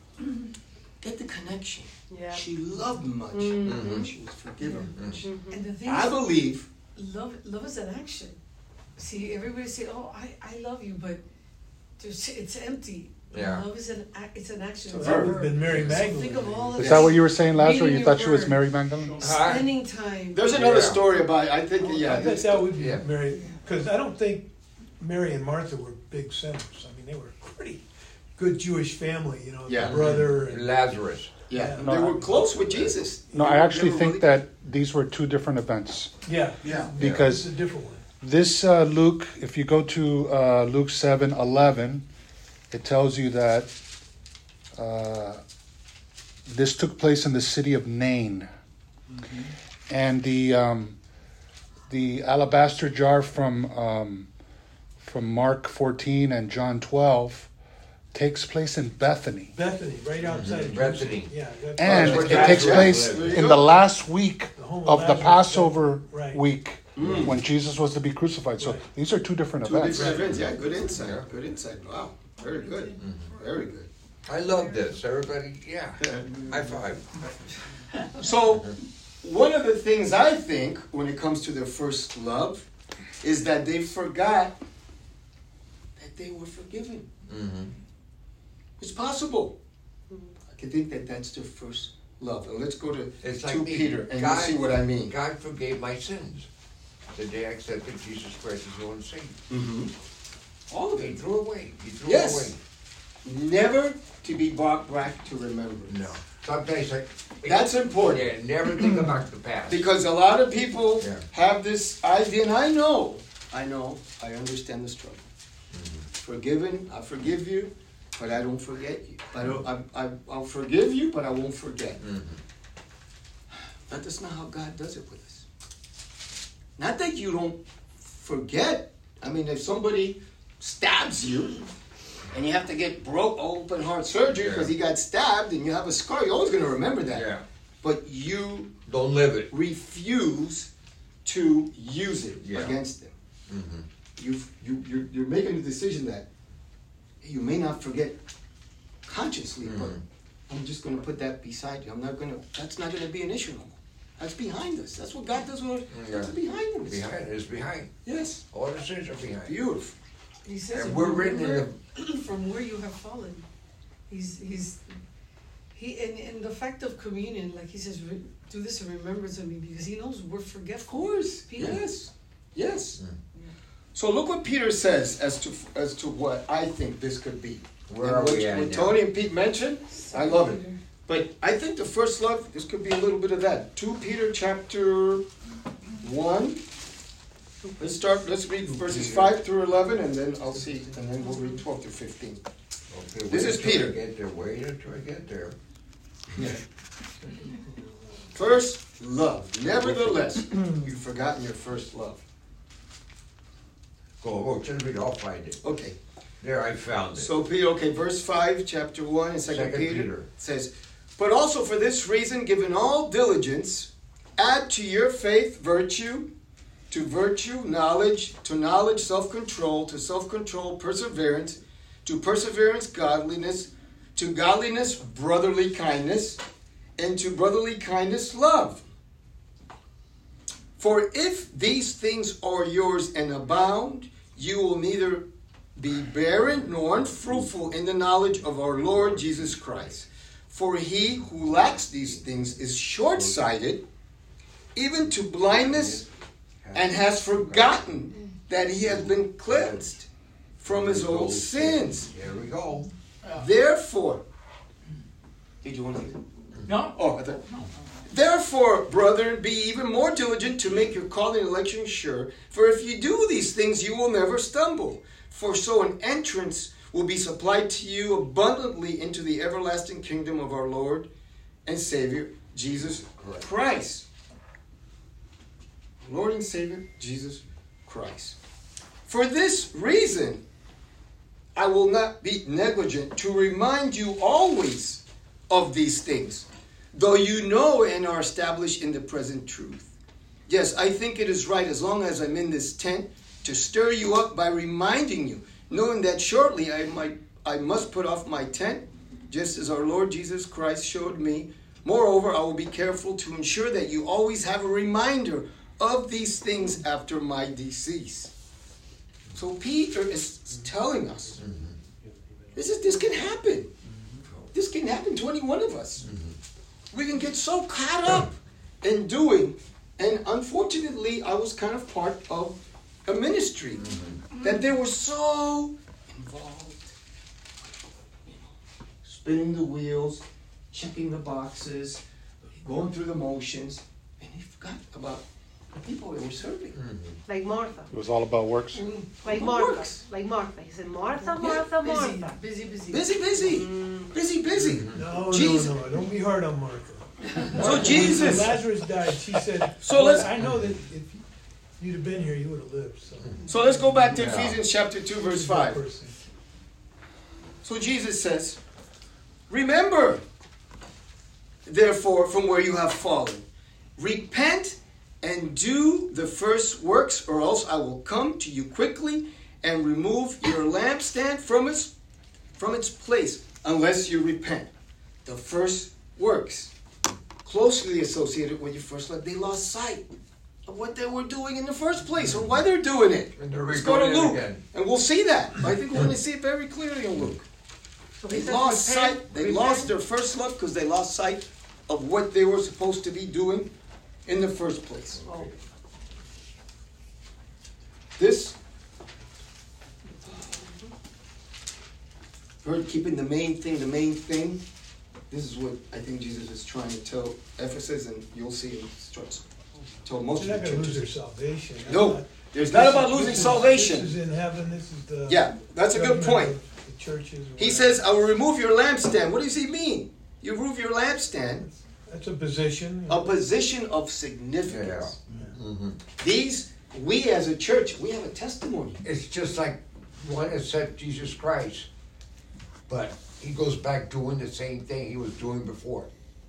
get the connection. Yeah. She loved much. Mm-hmm. And she was forgiven Mm-hmm. much. And the thing I is, believe. love love is an action. See, everybody say, "Oh, I, I love you," but there's, it's empty. Yeah. Love is an ac- it's an action. So It's that a would have verb. been Mary So Magdalene. think of all of Is this. that what you were saying, Lazarus? Reading You your thought she was word. Mary Magdalene? Spending time. There's another Yeah. story about. I think. Yeah. I bet this- that would be Yeah. Mary, because I don't think Mary and Martha were big sinners. I mean, they were a pretty good Jewish family, you know, Yeah. the brother. And, Lazarus. Yeah. Yeah. They No, were close with Jesus. No, I They were- actually they were think really- that these were two different events. yeah, Yeah. Because it's a different one. this uh, Luke, if you go to uh, Luke seven eleven, it tells you that uh, this took place in the city of Nain, mm-hmm. and the um, the alabaster jar from um, from Mark fourteen and John twelve takes place in Bethany, Bethany, right outside of Bethany. Jerusalem. Yeah, that's and where it Lazarus takes place lived. in the last week The home of of the Lazarus, Passover right. week Mm. when Jesus was to be crucified. So Right. these are two different Two events. different events. Yeah. Good insight. Yeah. Good insight. Wow. Very good. Mm-hmm. Very good. I love this. Everybody, yeah. High five. So, one of the things I think when it comes to their first love is that they forgot that they were forgiven. Mm-hmm. It's possible. I can think that that's their first love. And let's go to It's two like me. Peter and God, you'll see what I mean. God forgave my sins the day I accepted Jesus Christ as Lord and Savior. Mm-hmm. All of He it. threw away. He threw Yes. away. Never to be brought back to remembrance. No. Sometimes I. That's important. Yeah, never think about the past. Because a lot of people Yeah. have this idea, and I know, I know, I understand the struggle. Forgiven, I forgive you, but I don't forget you. I don't, I, I, I'll forgive you, but I won't forget. Mhm. But that's not how God does it with us. Not that you don't forget. I mean, if somebody stabs you, and you have to get broke open heart surgery because Yeah. he got stabbed, and you have a scar, you're always going to remember that. Yeah. But you Don't live it. refuse to use it Yeah. against them. Mhm. You you you're, you're making a decision that you may not forget consciously, Mhm. but I'm just going to put that beside you. I'm not going to. That's not going to be an issue no more. That's behind us. That's what God does with us. Yeah. That's behind us. Behind, it's behind. Yes. All the sins are behind. Beautiful. He says, And we're written in remember from where you have fallen. He's, he's, he, and, and the fact of communion, like he says, re- do this in remembrance of me, because he knows we're Of forgetful. course. Peter. Yes. Yes. Mm. So look what Peter says as to as to what I think this could be. Where And are what, we at what now? Tony and Pete mentioned, I love it. Peter. But I think the first love, this could be a little bit of that. Two Peter chapter one. Let's start, let's read verses five through eleven, and then I'll see, and then we'll read twelve through fifteen. Okay, This wait is until I Peter. Get there. Wait until I get there. First love. Nevertheless, you've forgotten your first love. Go, go, just read. I'll find it. Okay. There, I found it. So Peter, okay, verse five, chapter one, and second, Second Peter, Peter. says, but also for this reason, given all diligence, add to your faith virtue, to virtue knowledge, to knowledge self-control, to self-control perseverance, to perseverance godliness, to godliness brotherly kindness, and to brotherly kindness love. For if these things are yours and abound, you will neither be barren nor unfruitful in the knowledge of our Lord Jesus Christ. For he who lacks these things is short-sighted, even to blindness, and has forgotten that he has been cleansed from his old sins. There we go. Therefore, did you want to? No? Oh, I thought. Therefore, brethren, be even more diligent to make your calling and election sure. For if you do these things, you will never stumble. For so an entrance will be supplied to you abundantly into the everlasting kingdom of our Lord and Savior, Jesus Christ. Lord and Savior, Jesus Christ. For this reason, I will not be negligent to remind you always of these things, though you know and are established in the present truth. Yes, I think it is right, as long as I'm in this tent, to stir you up by reminding you, knowing that shortly I might I must put off my tent, just as our Lord Jesus Christ showed me. Moreover, I will be careful to ensure that you always have a reminder of these things after my decease. So Peter is telling us, this is this can happen. This can happen to any one of us. We can get so caught up in doing, and unfortunately, I was kind of part of a ministry mm-hmm. that they were so involved, you know, spinning the wheels, checking the boxes, going through the motions, and they forgot about the people they were serving. Mm-hmm. Like Martha. It was all about works. Like What Martha. works? Like Martha. He said, Martha, Yeah. Martha, Busy, Martha. busy, busy. Busy, busy, Mm. busy, busy. No, Jesus. no, no, don't be hard on Martha. So When Jesus. Lazarus died, she said, So let's- I know that if you'd have been here, you would have lived, so. So let's go back to Yeah. Ephesians chapter two, verse five. So Jesus says, remember, therefore, from where you have fallen, repent and do the first works, or else I will come to you quickly and remove your lampstand from its from its place, unless you repent. The first works, closely associated with your first love, they lost sight of what they were doing in the first place, or why they're doing it. And they're Let's go to doing it Luke, again. and we'll see that. I think we're going to see it very clearly in Luke. So They he says, lost repent, sight. They repent. lost their first love because they lost sight of what they were supposed to be doing in the first place. Oh. This, heard keeping the main thing the main thing. this is what I think Jesus is trying to tell Ephesus, and you'll see it starts tell most They're of not the gonna lose their churches. salvation. No, there's This not is- about losing this is- salvation. This is in heaven, this is the. Yeah, that's a good judgment point. of The churches. or He whatever. says, I will remove your lampstand. What does he mean? You remove your lampstand, That's a position. you a know. position of significance. Mhm. These, we as a church, we have a testimony. It's just like one that said Jesus Christ, but he goes back doing the same thing he was doing before.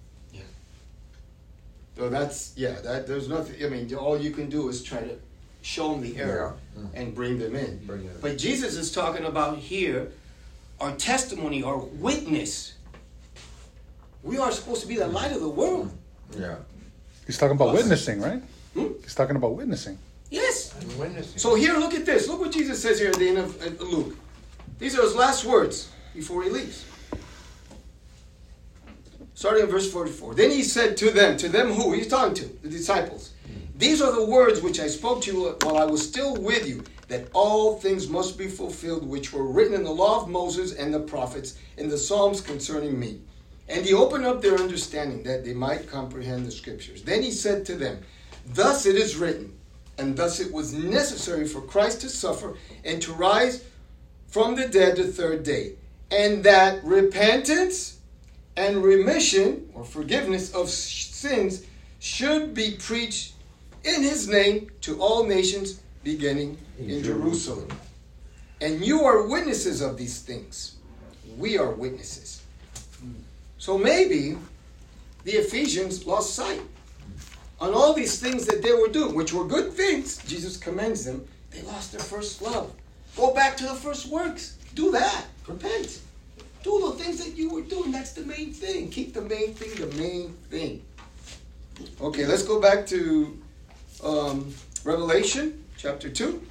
So that's, yeah, that, there's nothing, I mean, all you can do is try to show them the error Yeah. Mm. and bring them in. Bring it. But Jesus is talking about here our testimony, our witness. We are supposed to be the light of the world. Yeah. He's talking about Us. witnessing, right? Hmm? He's talking about witnessing. Yes. And witnessing. So here, look at this. Look what Jesus says here at the end of uh, Luke. These are his last words before he leaves. Starting in verse forty-four. Then he said to them, to them who? He's talking to, the disciples. These are the words which I spoke to you while I was still with you, that all things must be fulfilled which were written in the law of Moses and the prophets, in the Psalms concerning me. And he opened up their understanding that they might comprehend the scriptures. Then he said to them, thus it is written, and thus it was necessary for Christ to suffer and to rise from the dead the third day, and that repentance and remission or forgiveness of sins should be preached in his name to all nations, beginning in, in Jerusalem. Jerusalem. And you are witnesses of these things. We are witnesses. So maybe the Ephesians lost sight on all these things that they were doing, which were good things. Jesus commends them. They lost their first love. Go back to the first works. Do that. Repent. Do the things that you were doing. That's the main thing. Keep the main thing the main thing. Okay, let's go back to um, Revelation chapter two.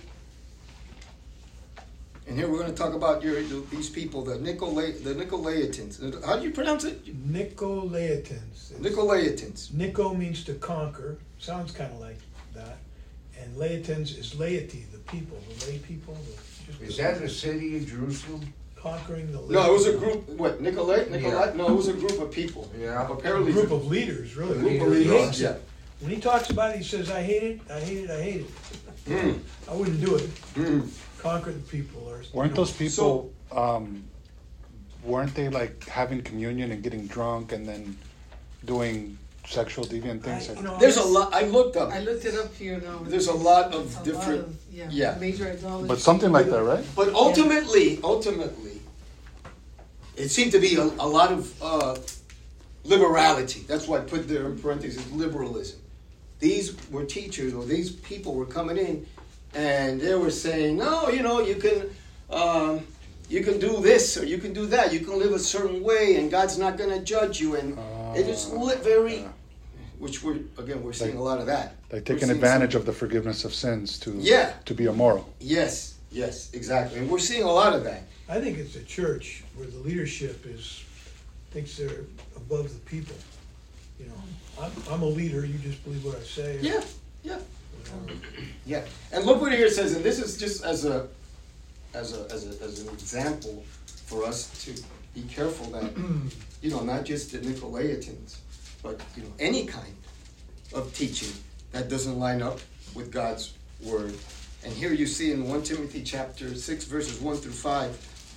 And here we're going to talk about your, these people, the, Nicola, the Nicolaitans. How do you pronounce it? Nicolaitans. Nicolaitans. Nico means to conquer. Sounds kind of like that. And laitans is laity, the people, the lay people. The, just Is the, that the city of Jerusalem? conquering the? No, it was a group. What Nicolai? Nicolai? Yeah. No, it was a group of people. Yeah. Apparently, a group of leaders, really. A group of He leaders, hates yeah. it. When he talks about it, he says, "I hate it, I hate it, I hate it." Mm. I wouldn't do it. Mm. Conquer the people, or Weren't you know. those people, um, weren't they like having communion and getting drunk and then doing sexual deviant things? I- you know, There's a lot. I looked up. I looked it up here now. There's a lot of A different. lot of, yeah, yeah. major idolatry. But something like that, right? But ultimately, ultimately, it seemed to be a, a lot of uh, liberality. That's why I put there in parentheses liberalism. These were teachers, or these people were coming in, and they were saying, "No, you know, you can, um, you can do this or you can do that. You can live a certain way, and God's not going to judge you." And Uh, it is li- very, yeah. which we're again we're seeing Like- a lot of that. Like We're taking seeing advantage some- of the forgiveness of sins to Yeah. to be immoral. Yes, yes, exactly, and we're seeing a lot of that. I think it's a church where the leadership is thinks they're above the people. You know, I'm, I'm a leader. You just believe what I say. or Yeah, yeah. whatever. Yeah, and look what it here says, and this is just as a, as a, as a, as an example for us to be careful that, you know, not just the Nicolaitans, but you know, any kind of teaching that doesn't line up with God's word. And here you see in First Timothy chapter six, verses one through five.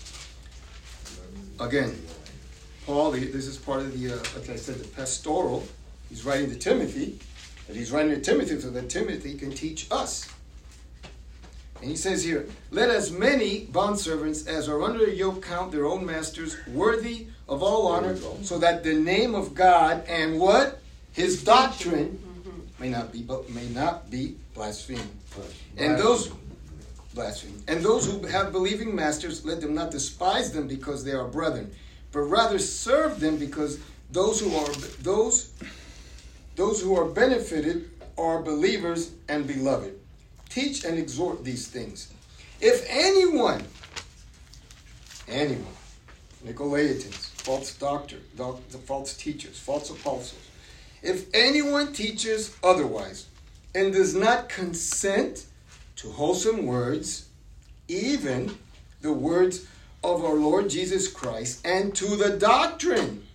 Again, Paul, this is part of the, uh, like I said, the pastoral. He's writing to Timothy. And he's writing to Timothy so that Timothy can teach us. And he says here, let as many bondservants as are under a yoke count their own masters worthy of all honor, so that the name of God and what? His doctrine may not be may not be blasphemed. And those blasphemed. And those who have believing masters, let them not despise them because they are brethren, but rather serve them, because those who are those Those who are benefited are believers and beloved. Teach and exhort these things. If anyone, anyone, Nicolaitans, false doctor, doc, false teachers, false apostles, if anyone teaches otherwise and does not consent to wholesome words, even the words of our Lord Jesus Christ, and to the doctrine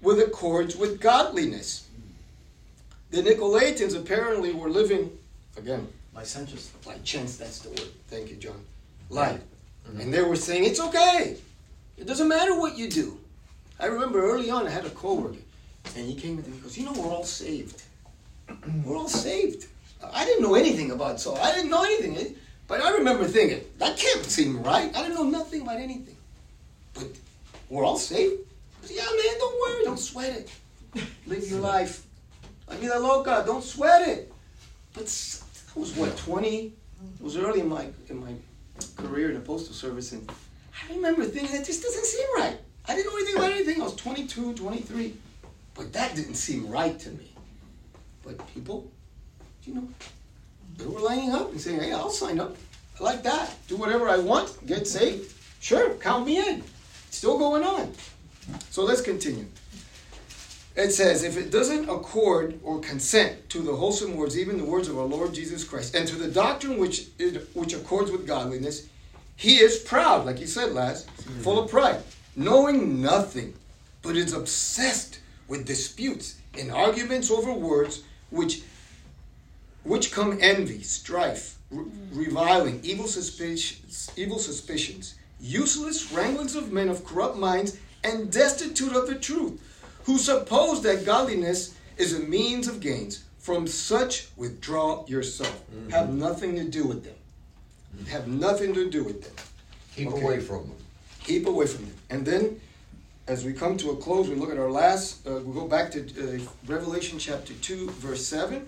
with accords with godliness. The Nicolaitans apparently were living, again, Licentious. like chance, that's the word. Thank you, John. Life. And they were saying, it's okay. It doesn't matter what you do. I remember early on I had a coworker, and he came to me and goes, you know, we're all saved. We're all saved. I didn't know anything about soul. I didn't know anything. But I remember thinking, that can't seem right. I didn't know nothing about anything. But we're all saved? I said, yeah, man, don't worry. Don't sweat it. Live your life. La vida loca. Don't sweat it. But that was what, twenty? It was early in my in my career in the postal service, and I remember thinking that this doesn't seem right. I didn't know anything about anything. I was twenty-two, twenty-three, but that didn't seem right to me. But people, you know, they were lining up and saying, hey, I'll sign up. I like that. Do whatever I want. Get saved. Sure, count me in. It's still going on. So let's continue. It says, if it doesn't accord or consent to the wholesome words, even the words of our Lord Jesus Christ, and to the doctrine which it, which accords with godliness, he is proud, like he said last, mm-hmm. full of pride, knowing nothing, but is obsessed with disputes and arguments over words, which which come envy, strife, re- reviling, evil suspicions, evil suspicions, useless wranglings of men of corrupt minds, and destitute of the truth, who suppose that godliness is a means of gains. From such withdraw yourself. Mm-hmm. Have nothing to do with them. Mm-hmm. Have nothing to do with them. Keep okay. away from them. Keep away from them. And then, as we come to a close, we look at our last, uh, we go back to uh, Revelation chapter two, verse seven.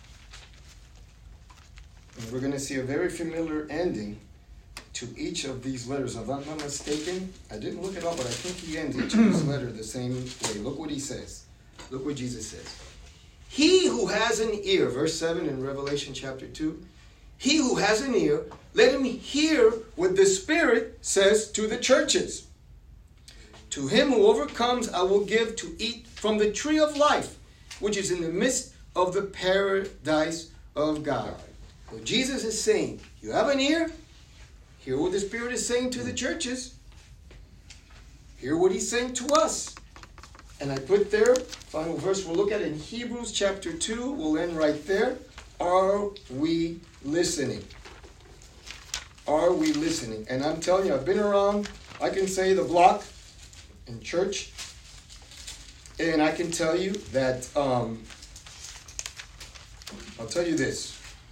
And we're going to see a very familiar ending to each of these letters. If I'm not mistaken, I didn't look it up, but I think he ends each of these letters the same way. Look what he says. Look what Jesus says. He who has an ear, verse seven in Revelation chapter two, he who has an ear, let him hear what the Spirit says to the churches. To him who overcomes, I will give to eat from the tree of life, which is in the midst of the paradise of God. So Jesus is saying, you have an ear? Hear what the Spirit is saying to the churches. Hear what he's saying to us. And I put there, final verse we'll look at in Hebrews chapter two. We'll end right there. Are we listening? Are we listening? And I'm telling you, I've been around, I can say the block in church. And I can tell you that, um, I'll tell you this.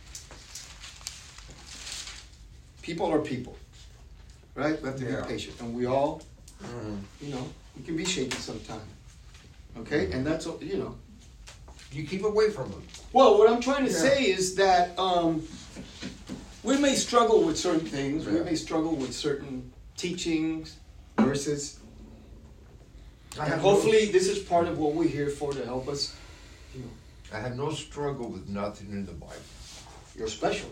People are people, right? We have to yeah. be patient. And we all, mm-hmm. you know, we can be shaky sometimes. Okay? Mm-hmm. And that's, you know. You keep away from them. Well, what I'm trying to yeah. say is that um, we may struggle with certain things. Yeah. We may struggle with certain teachings, verses. I and hopefully no, this is part of what we're here for, to help us. You know. I have no struggle with nothing in the Bible. You're special.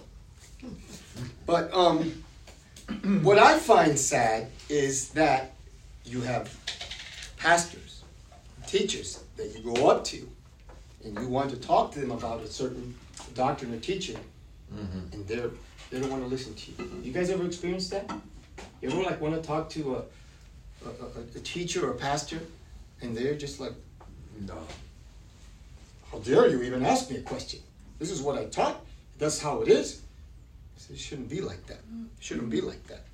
But um, what I find sad is that you have pastors, teachers that you go up to, and you want to talk to them about a certain doctrine or teaching, mm-hmm. and they're they don't want to listen to you. You guys ever experienced that? You ever like want to talk to a a, a, a teacher or a pastor, and they're just like, no. How dare you even ask me a question? This is what I taught. That's how it is. It shouldn't be like that. It shouldn't be like that.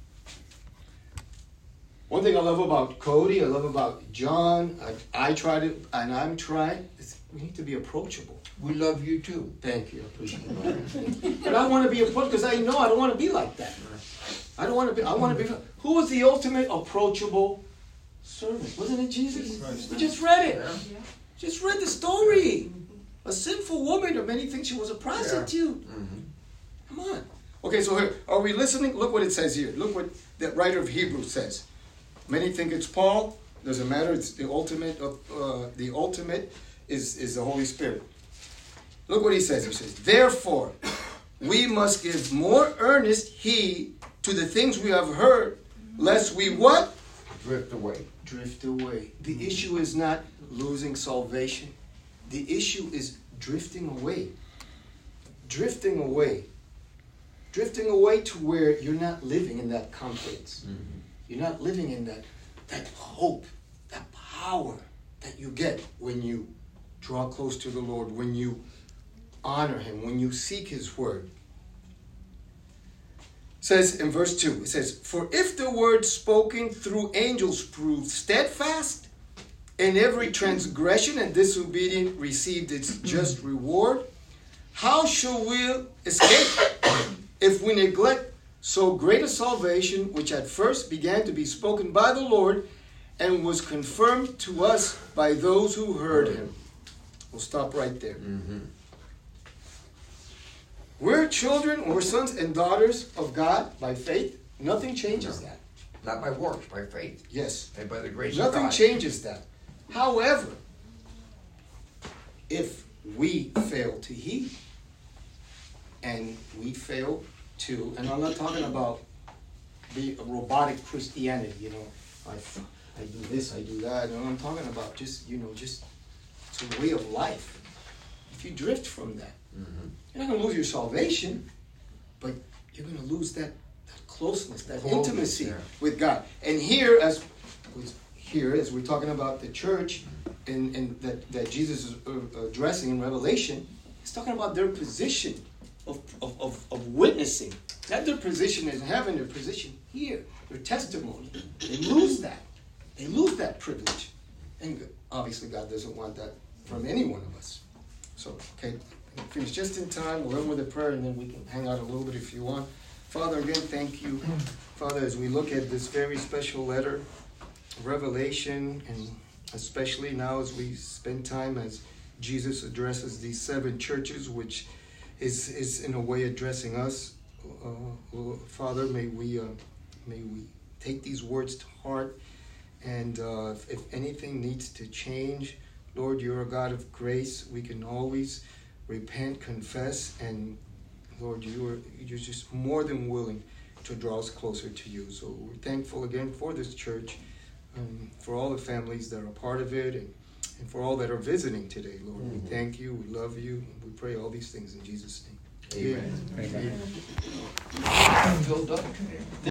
One thing I love about Cody, I love about John, I, I try to, and I'm trying, is we need to be approachable. We love you too. Thank you. I appreciate it. But I want to be approachable because I know I don't want to be like that. I don't want to be, I want to be, who was the ultimate approachable servant? Wasn't it Jesus? We just read it. Yeah. Just read the story. A sinful woman, or many think she was a prostitute. Yeah. Mm-hmm. Come on. Okay, so here, are we listening? Look what it says here. Look what the writer of Hebrews says. Many think it's Paul. Doesn't matter. It's the ultimate of uh, the ultimate is, is the Holy Spirit. Look what he says. He says, therefore, we must give more earnest heed to the things we have heard, lest we what? Drift away. Drift away. The mm-hmm. issue is not losing salvation. The issue is drifting away. Drifting away. Drifting away to where you're not living in that confidence. Mm-hmm. You're not living in that, that hope, that power that you get when you draw close to the Lord, when you honor Him, when you seek His word. It says in verse two, it says, "For if the word spoken through angels proved steadfast, and every transgression and disobedience received its just reward, how shall we escape if we neglect so great a salvation, which at first began to be spoken by the Lord and was confirmed to us by those who heard Him?" We'll stop right there. Mm-hmm. We're children, we're sons and daughters of God by faith. Nothing changes No. that. Not by works, by faith, Yes. and by the grace of Nothing God. changes that. However, if we fail to heed, and we fail to, and I'm not talking about the robotic Christianity, you know, I, I do this, I do that. No, I'm talking about just, you know, just it's a way of life. If you drift from that, Mm-hmm. you're not going to lose your salvation, but you're going to lose that, that closeness, that Closeness, intimacy yeah. with God. And here, as here, as we're talking about the church and, and that, that Jesus is uh, addressing in Revelation, he's talking about their position of, of, of, of witnessing. Not their position in heaven, their position here, their testimony. They lose that. They lose that privilege. And obviously God doesn't want that from any one of us. So, okay, finish just in time. We'll end with a prayer and then we can hang out a little bit if you want. Father, again, thank you. Father, as we look at this very special letter, Revelation, and especially now as we spend time as Jesus addresses these seven churches, which is, is in a way addressing us. Uh, Father, may we, uh, may we take these words to heart. And uh, if, if anything needs to change, Lord, you're a God of grace. We can always repent, confess, and Lord, you are you're just more than willing to draw us closer to you. So we're thankful again for this church, um, for all the families that are part of it, and, and for all that are visiting today, Lord. Mm-hmm. We thank you, we love you, and we pray all these things in Jesus' name. Amen. Amen. Amen. Amen. Filled up.